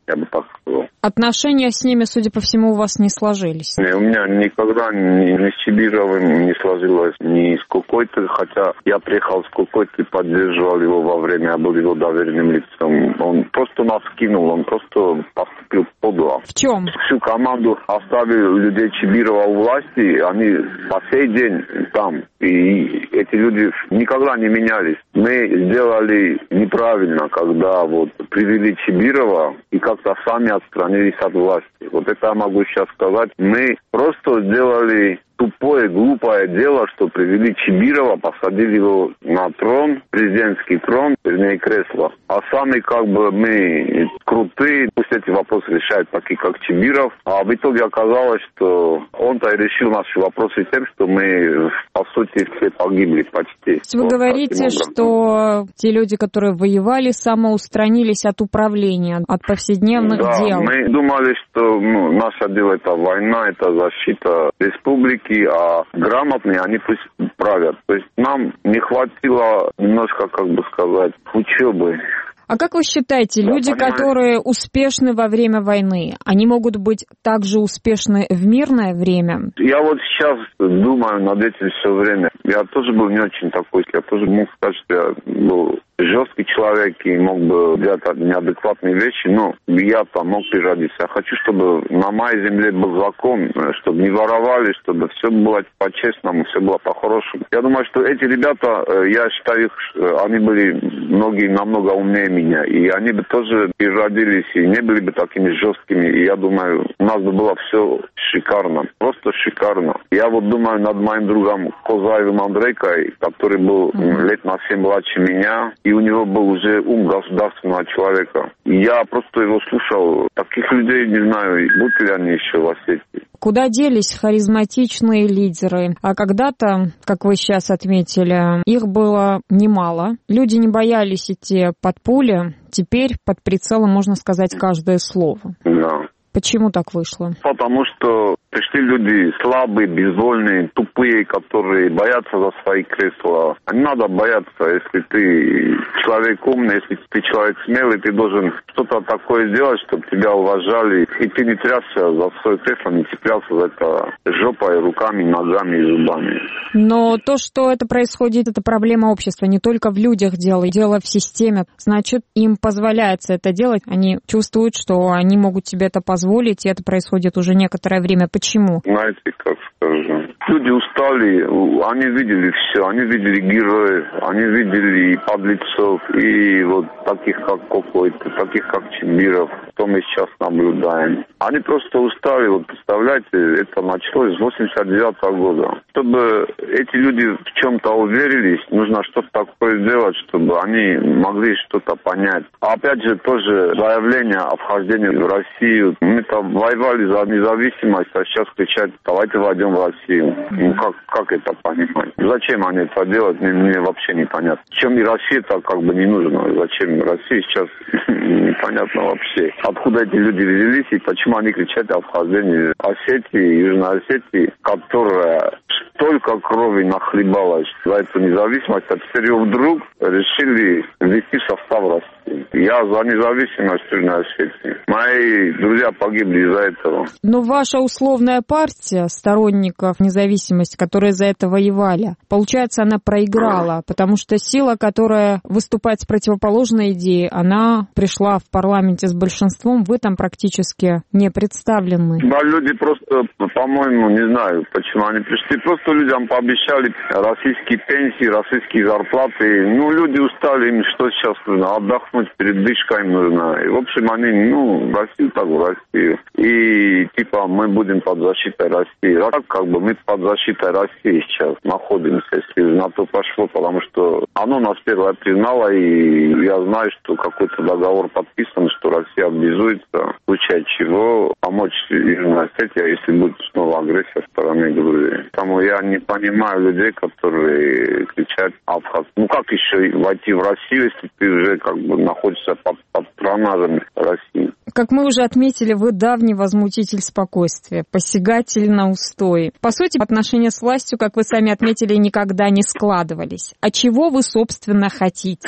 я бы так сказал. Отношения с ними, судя по всему, у вас не сложились? Не, у меня никогда ни с Чибировым не сложилось, ни с Кукойтой, хотя я приехал с Кукойтой, поддерживал его во время, я был его доверенным лицом. Он просто нас кинул, он просто поступил подло. В чем? Всю команду оставил людей Чибирова у власти, они по сей день там, и эти люди никогда не менялись. Мы сделали неправильно, когда вот привели Чибирова и как-то сами отстранились от власти. Вот это я могу сейчас сказать. Мы просто сделали тупое, глупое дело, что привели Чибирова, посадили его на трон, президентский трон, вернее, кресло. А сами как бы мы крутые, пусть эти вопросы решают такие, как Чибиров. А в итоге оказалось, что он-то и решил наши вопросы тем, что мы, по сути, все погибли почти. Вы вот говорите, что те люди, которые воевали, самоустранились от управления, от повседневных дел. Мы думали, что наше дело это война, это защита республики, а грамотные они пусть правят. То есть нам не хватило немножко, как бы сказать, учебы. А как вы считаете, люди, которые успешны во время войны, они могут быть также успешны в мирное время? Я вот сейчас думаю над этим все время. Я тоже был не очень такой, я тоже мог сказать, что я был жесткий человек и мог бы делать неадекватные вещи, но я там мог природиться. Я хочу, чтобы на моей земле был закон, чтобы не воровали, чтобы все было по-честному, все было по-хорошему. Я думаю, что эти ребята, я считаю их, они были многие намного умнее меня, и они бы тоже природились и не были бы такими жесткими, и я думаю, у нас бы было все шикарно, просто шикарно. Я вот думаю над моим другом Козаевым Андрейкой, который был лет на 7 младше меня, и у него был уже ум государственного человека. И я просто его слушал. Таких людей, не знаю, будут ли они еще в Осетии. Куда делись харизматичные лидеры? А когда-то, как вы сейчас отметили, их было немало. Люди не боялись идти под пули. Теперь под прицелом можно сказать каждое слово. Да. Почему так вышло? Потому что пришли люди слабые, безвольные, тупые, которые боятся за свои кресла. А не надо бояться, если ты человек умный, если ты человек смелый, ты должен что-то такое сделать, чтобы тебя уважали. И ты не трясся за свое кресло, не цеплялся за это жопой, руками, ногами и зубами. Но то, что это происходит, это проблема общества. Не только в людях дело в системе. Значит, им позволяется это делать. Они чувствуют, что они могут себе это позволить, и это происходит уже некоторое время. Почему? Знаете, как скажу. Люди устали, они видели все, они видели героев, они видели и подлецов, и вот таких, как Кокойта, таких, как Чибиров, что мы сейчас наблюдаем. Они просто устали, вот представляете, это началось с 89-го года. Чтобы эти люди в чем-то уверились, нужно что-то такое сделать, чтобы они могли что-то понять. А опять же, тоже заявление о вхождении в Россию. Мы там воевали за независимость, а сейчас кричать, давайте войдем в Россию. Ну как это понимать? Зачем они это делают, мне вообще непонятно. Чем и Россия-то как бы не нужна. Зачем Россия сейчас непонятно вообще. Откуда эти люди взялись и почему они кричат о вхождении Осетии, Южной Осетии, которая столько крови нахлебалась за эту независимость, а теперь ее вдруг решили ввести в состав России. Я за независимость Южной Осетии. Мои друзья погибли из-за этого. Но ваша условная партия сторонников независимости, которые за это воевали, получается, она проиграла, потому что сила, которая выступает с противоположной идеей, она пришла в парламенте с большинством, вы там практически не представлены. Да, люди просто, по-моему, не знаю, почему они пришли, просто людям пообещали российские пенсии, российские зарплаты. Ну, люди устали, им что сейчас нужно? Отдохнуть, передышка им нужна. И, в общем, они, Россию так в Россию. И, типа, мы будем под защитой России. А так, как бы, мы под защитой России сейчас находимся, если на то пошло, потому что оно нас первое признало, и я знаю, что какой-то договор подписан, что Россия обязуется, в случае чего, помочь Южной Осетии, если будет снова агрессия со стороны Грузии. Поэтому я не понимаю людей, которые кричат Абхаз. Ну как еще войти в Россию, если ты уже как бы находишься под патронажем России? Как мы уже отметили, вы давний возмутитель спокойствия, посягатель на устои. По сути, отношения с властью, как вы сами отметили, никогда не складывались. А чего вы, собственно, хотите?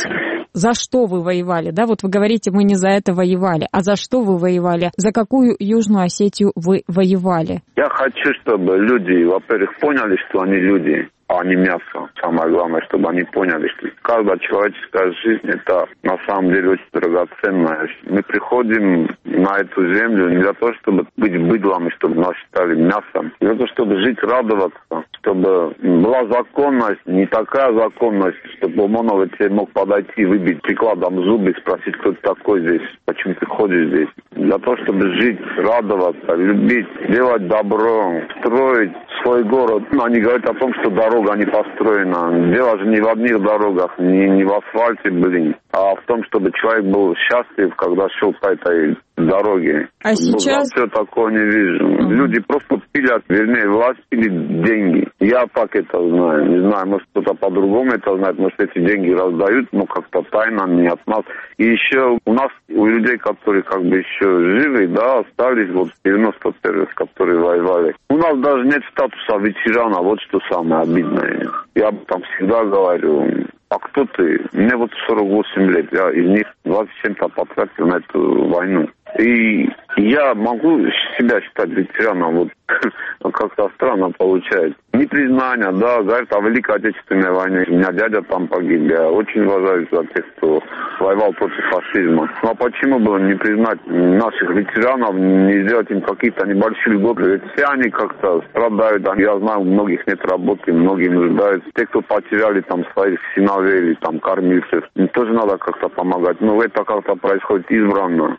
за что вы воевали, да? Вот вы говорите, мы не за это воевали, а за что вы воевали? За какую Южную Осетию вы воевали? Я хочу, чтобы люди, во-первых, поняли, что они люди, а не мясо. Самое главное, чтобы они поняли, что каждая человеческая жизнь, это на самом деле очень драгоценная. Мы приходим на эту землю не для того, чтобы быть быдлом, чтобы нас считали мясом, для того, чтобы жить, радоваться, чтобы была законность, не такая законность, чтобы Омонов тебе мог подойти, выбить прикладом зубы, спросить, кто ты такой здесь, почему ты ходишь здесь. Для того, чтобы жить, радоваться, любить, делать добро, строить свой город. Они говорят о том, что дорога не построена. Дело же не в одних дорогах, не в асфальте, а в том, чтобы человек был счастлив, когда шел по этой дороге. А сейчас... Все такого не вижу. Люди просто пилят, вернее, власть пилит деньги. Я так это знаю. Не знаю, может, кто-то по-другому это знает. Может, эти деньги раздают, но как-то тайно, не от нас. И еще у нас, у людей, которые как бы еще живы, да, остались вот 91-х, которые воевали. У нас даже нет статуса ветерана, вот что самое обидное. Я об этом всегда говорю. А кто ты? Мне вот 48 лет, я из них 27-то потратил на эту войну. И я могу себя считать ветераном, вот как-то странно получается. Не признание, да, говорят о Великой Отечественной войне. У меня дядя там погиб, я очень уважаю за тех, кто воевал против фашизма. Ну а почему бы не признать наших ветеранов, не сделать им какие-то небольшие льготы? Ведь все они как-то страдают, я знаю, у многих нет работы, многие нуждаются. Те, кто потеряли там своих сыновей или там кормильцев, им тоже надо как-то помогать. Но это как-то происходит избранно.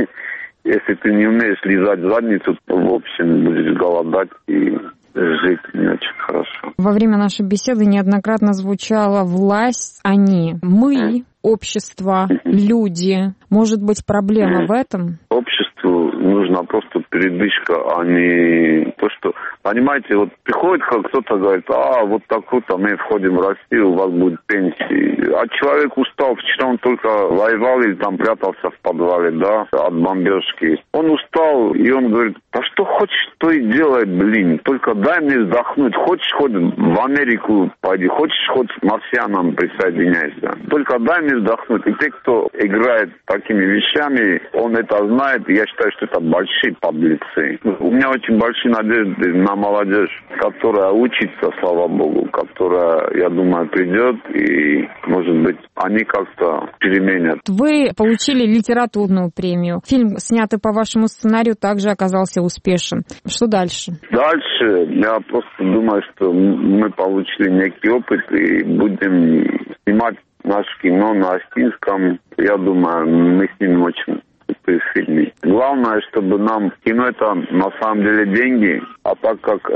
Если ты не умеешь лизать задницу, то, в общем, будешь голодать и жить не очень хорошо. Во время нашей беседы неоднократно звучала власть, они, мы, общество, люди. Может быть, проблема в этом? Обществу нужна просто передышка, а не то, что... Понимаете, вот приходит кто-то, говорит, вот так-то мы входим в Россию, у вас будет пенсия. А человек устал, вчера он только воевал или там прятался в подвале, да, от бомбежки. Он устал, и он говорит, что хочешь, то и делай, только дай мне вздохнуть. Хочешь, хоть в Америку пойди, хочешь, хоть к марсианам присоединяйся. Только дай мне вздохнуть. И те, кто играет такими вещами, он это знает, и я считаю, что это большие подлецы. У меня очень большие надежды на молодежь, которая учится, слава богу, которая, я думаю, придет, и, может быть, они как-то переменят. Вы получили литературную премию. Фильм, снятый по вашему сценарию, также оказался успешен. Что дальше? Дальше я просто думаю, что мы получили некий опыт и будем снимать наше кино на осетинском. Я думаю, мы снимем очень крутые фильмы. Главное, чтобы нам кино это на самом деле деньги, а так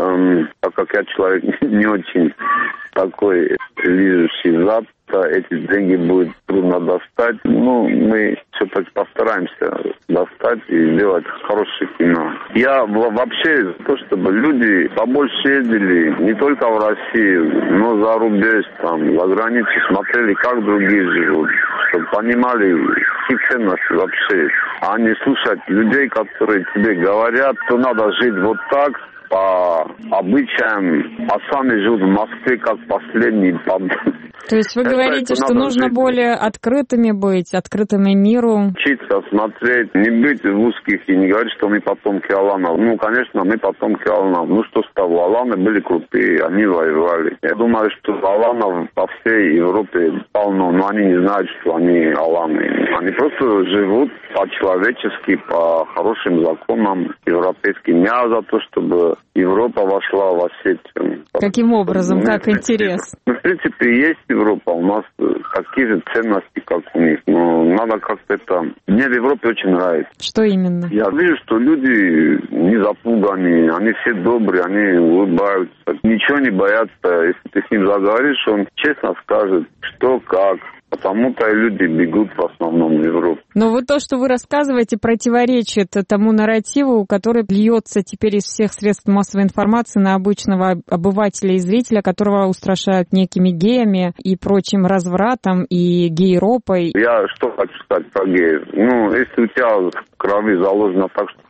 как я человек не очень такой лижущий зад, эти деньги будет трудно достать. Мы все-таки постараемся достать и сделать хорошее кино. Я вообще за то, чтобы люди побольше ездили не только в Россию, но за рубеж, за границу, смотрели, как другие живут, чтобы понимали все ценности вообще, а не слушать людей, которые тебе говорят, что надо жить вот так, по обычаям, а сами живут в Москве как последний под... То есть вы говорите, что нужно более открытыми быть, открытыми миру? Учиться, смотреть, не быть в узких и не говорить, что мы потомки Аланов. Конечно, мы потомки Аланов. Что с того? Аланы были крутые, они воевали. Я думаю, что Аланов по всей Европе полно, но они не знают, что они Аланы. Они просто живут по-человечески, по хорошим законам европейским. Я за то, чтобы Европа вошла в Осетию. Каким образом? Как интересно? В принципе, есть Европа. У нас такие же ценности, как у них. Но надо как-то это... Мне в Европе очень нравится. Что именно? Я вижу, что люди не запуганы, они все добрые, они улыбаются. Ничего не боятся. Если ты с ним заговоришь, он честно скажет, что, как. Потому-то и люди бегут в основном в Европу. Но вот то, что вы рассказываете, противоречит тому нарративу, который льется теперь из всех средств массовой информации на обычного обывателя и зрителя, которого устрашают некими геями и прочим развратом и гейропой. Я что хочу сказать про геев? Если у тебя в крови заложено так, что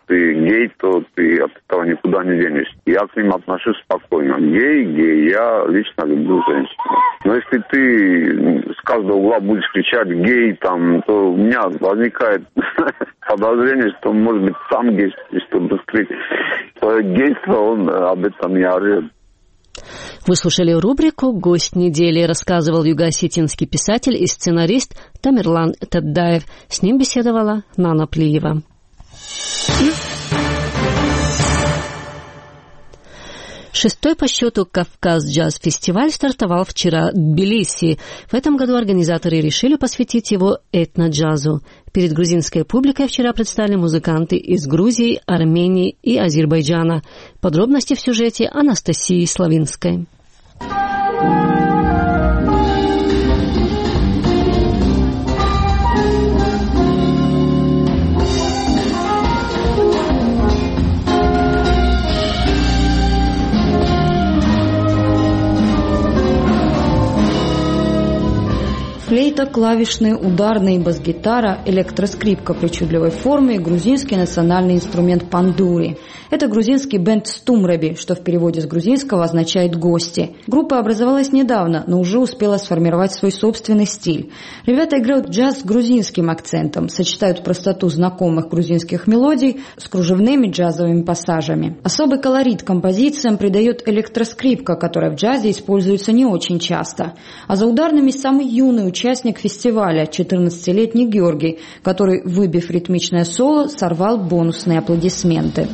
ты гей, то ты от этого никуда не денешься. Я к ним отношусь спокойно. Гей, я лично люблю женщину. Но если ты с каждого угла будешь кричать гей, там, то у меня возникает подозрение, что, может быть, сам гей, чтобы скрыть свое гейство, он об этом не орет. Вы слушали рубрику «Гость недели», рассказывал юго-осетинский писатель и сценарист Тамерлан Таддаев. С ним беседовала Нана Плиева. Шестой по счету Кавказ-джаз-фестиваль стартовал вчера в Тбилиси. В этом году организаторы решили посвятить его этно-джазу. Перед грузинской публикой вчера представили музыканты из Грузии, Армении и Азербайджана. Подробности в сюжете Анастасии Славинской. Флейта, клавишные, ударные, бас-гитара, электроскрипка причудливой формы и грузинский национальный инструмент пандури. Это грузинский бенд «Стумраби», что в переводе с грузинского означает «гости». Группа образовалась недавно, но уже успела сформировать свой собственный стиль. Ребята играют джаз с грузинским акцентом, сочетают простоту знакомых грузинских мелодий с кружевными джазовыми пассажами. Особый колорит композициям придает электроскрипка, которая в джазе используется не очень часто. А за ударными самый юный участник фестиваля, 14-летний Георгий, который, выбив ритмичное соло, сорвал бонусные аплодисменты.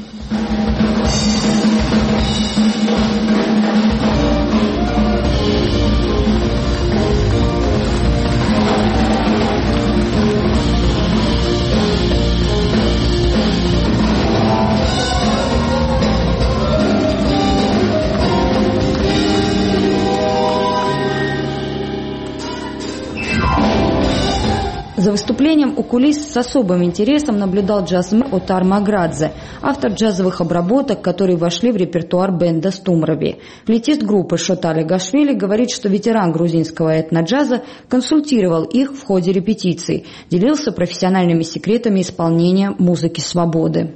За выступлением у кулис с особым интересом наблюдал джазмен Отар Маградзе, автор джазовых обработок, которые вошли в репертуар бенда «Стумраби». Флейтист группы Шотале Гашвили говорит, что ветеран грузинского этно-джаза консультировал их в ходе репетиций, делился профессиональными секретами исполнения музыки свободы.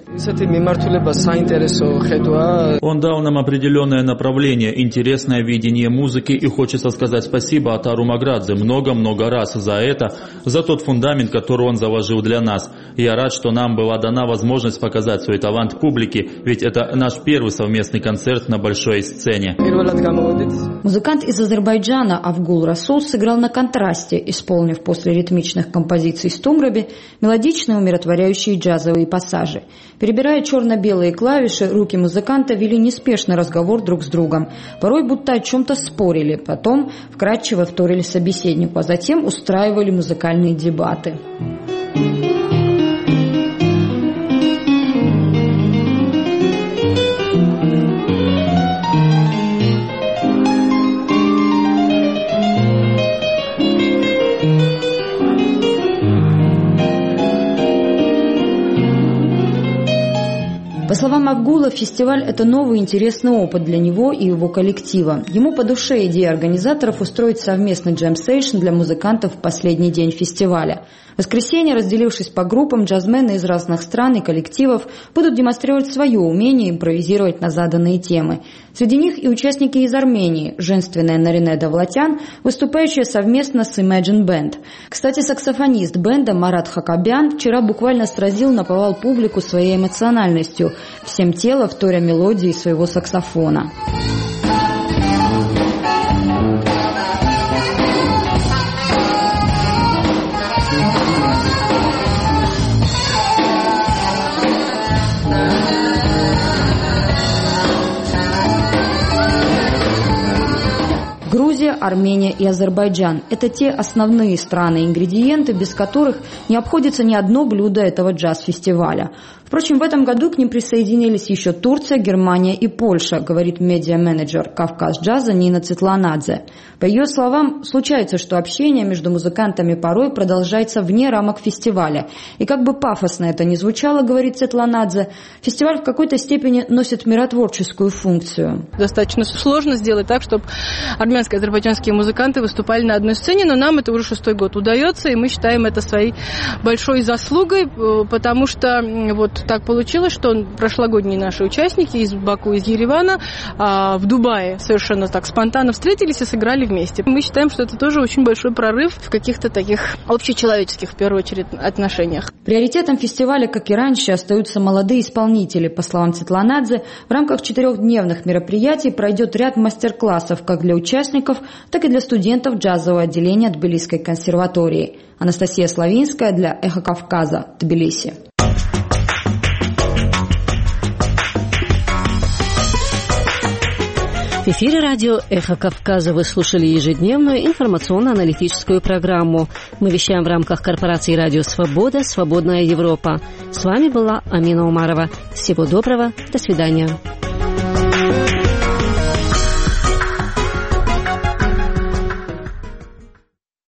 Он дал нам определенное направление, интересное видение музыки, и хочется сказать спасибо Отару Маградзе много-много раз за это, за тот фундамент, который он заложил для нас. Я рад, что нам была дана возможность показать свой талант публике, ведь это наш первый совместный концерт на большой сцене. Музыкант из Азербайджана Авгул Расул сыграл на контрасте, исполнив после ритмичных композиций Стумраби мелодичные умиротворяющие джазовые пассажи. Перебирая черно-белые клавиши, руки музыканта вели неспешный разговор друг с другом. Порой будто о чем-то спорили, потом вкратчиво вторили собеседнику, а затем устраивали музыкальные дебаты. По словам Авгула, фестиваль – это новый интересный опыт для него и его коллектива. Ему по душе идея организаторов устроить совместный джем-сейшн для музыкантов в последний день фестиваля. В воскресенье, разделившись по группам, джазмены из разных стран и коллективов будут демонстрировать свое умение импровизировать на заданные темы. Среди них и участники из Армении, женственная Нарине Давлатян, выступающая совместно с Imagine Band. Кстати, саксофонист бенда Марат Хакабян вчера буквально сразил наповал публику своей эмоциональностью, всем телом вторя мелодии своего саксофона. Грузия, Армения и Азербайджан – это те основные страны-ингредиенты, без которых не обходится ни одно блюдо этого джаз-фестиваля. Впрочем, в этом году к ним присоединились еще Турция, Германия и Польша, говорит медиа-менеджер «Кавказ-джаза» Нина Цветланадзе. По ее словам, случается, что общение между музыкантами порой продолжается вне рамок фестиваля. И как бы пафосно это ни звучало, говорит Цветланадзе, фестиваль в какой-то степени носит миротворческую функцию. Достаточно сложно сделать так, чтобы армянские и азербайджанские музыканты выступали на одной сцене, но нам это уже 6-й год удается, и мы считаем это своей большой заслугой, потому что вот так получилось, что прошлогодние наши участники из Баку, из Еревана в Дубае совершенно так спонтанно встретились и сыграли вместе. Мы считаем, что это тоже очень большой прорыв в каких-то таких общечеловеческих, в первую очередь, отношениях. Приоритетом фестиваля, как и раньше, остаются молодые исполнители. По словам Светланадзе, в рамках 4-дневных мероприятий пройдет ряд мастер-классов как для участников, так и для студентов джазового отделения Тбилисской консерватории. Анастасия Славинская для «Эхо Кавказа», Тбилиси. В эфире радио «Эхо Кавказа» вы слушали ежедневную информационно-аналитическую программу. Мы вещаем в рамках корпорации «Радио Свобода. Свободная Европа». С вами была Амина Умарова. Всего доброго. До свидания.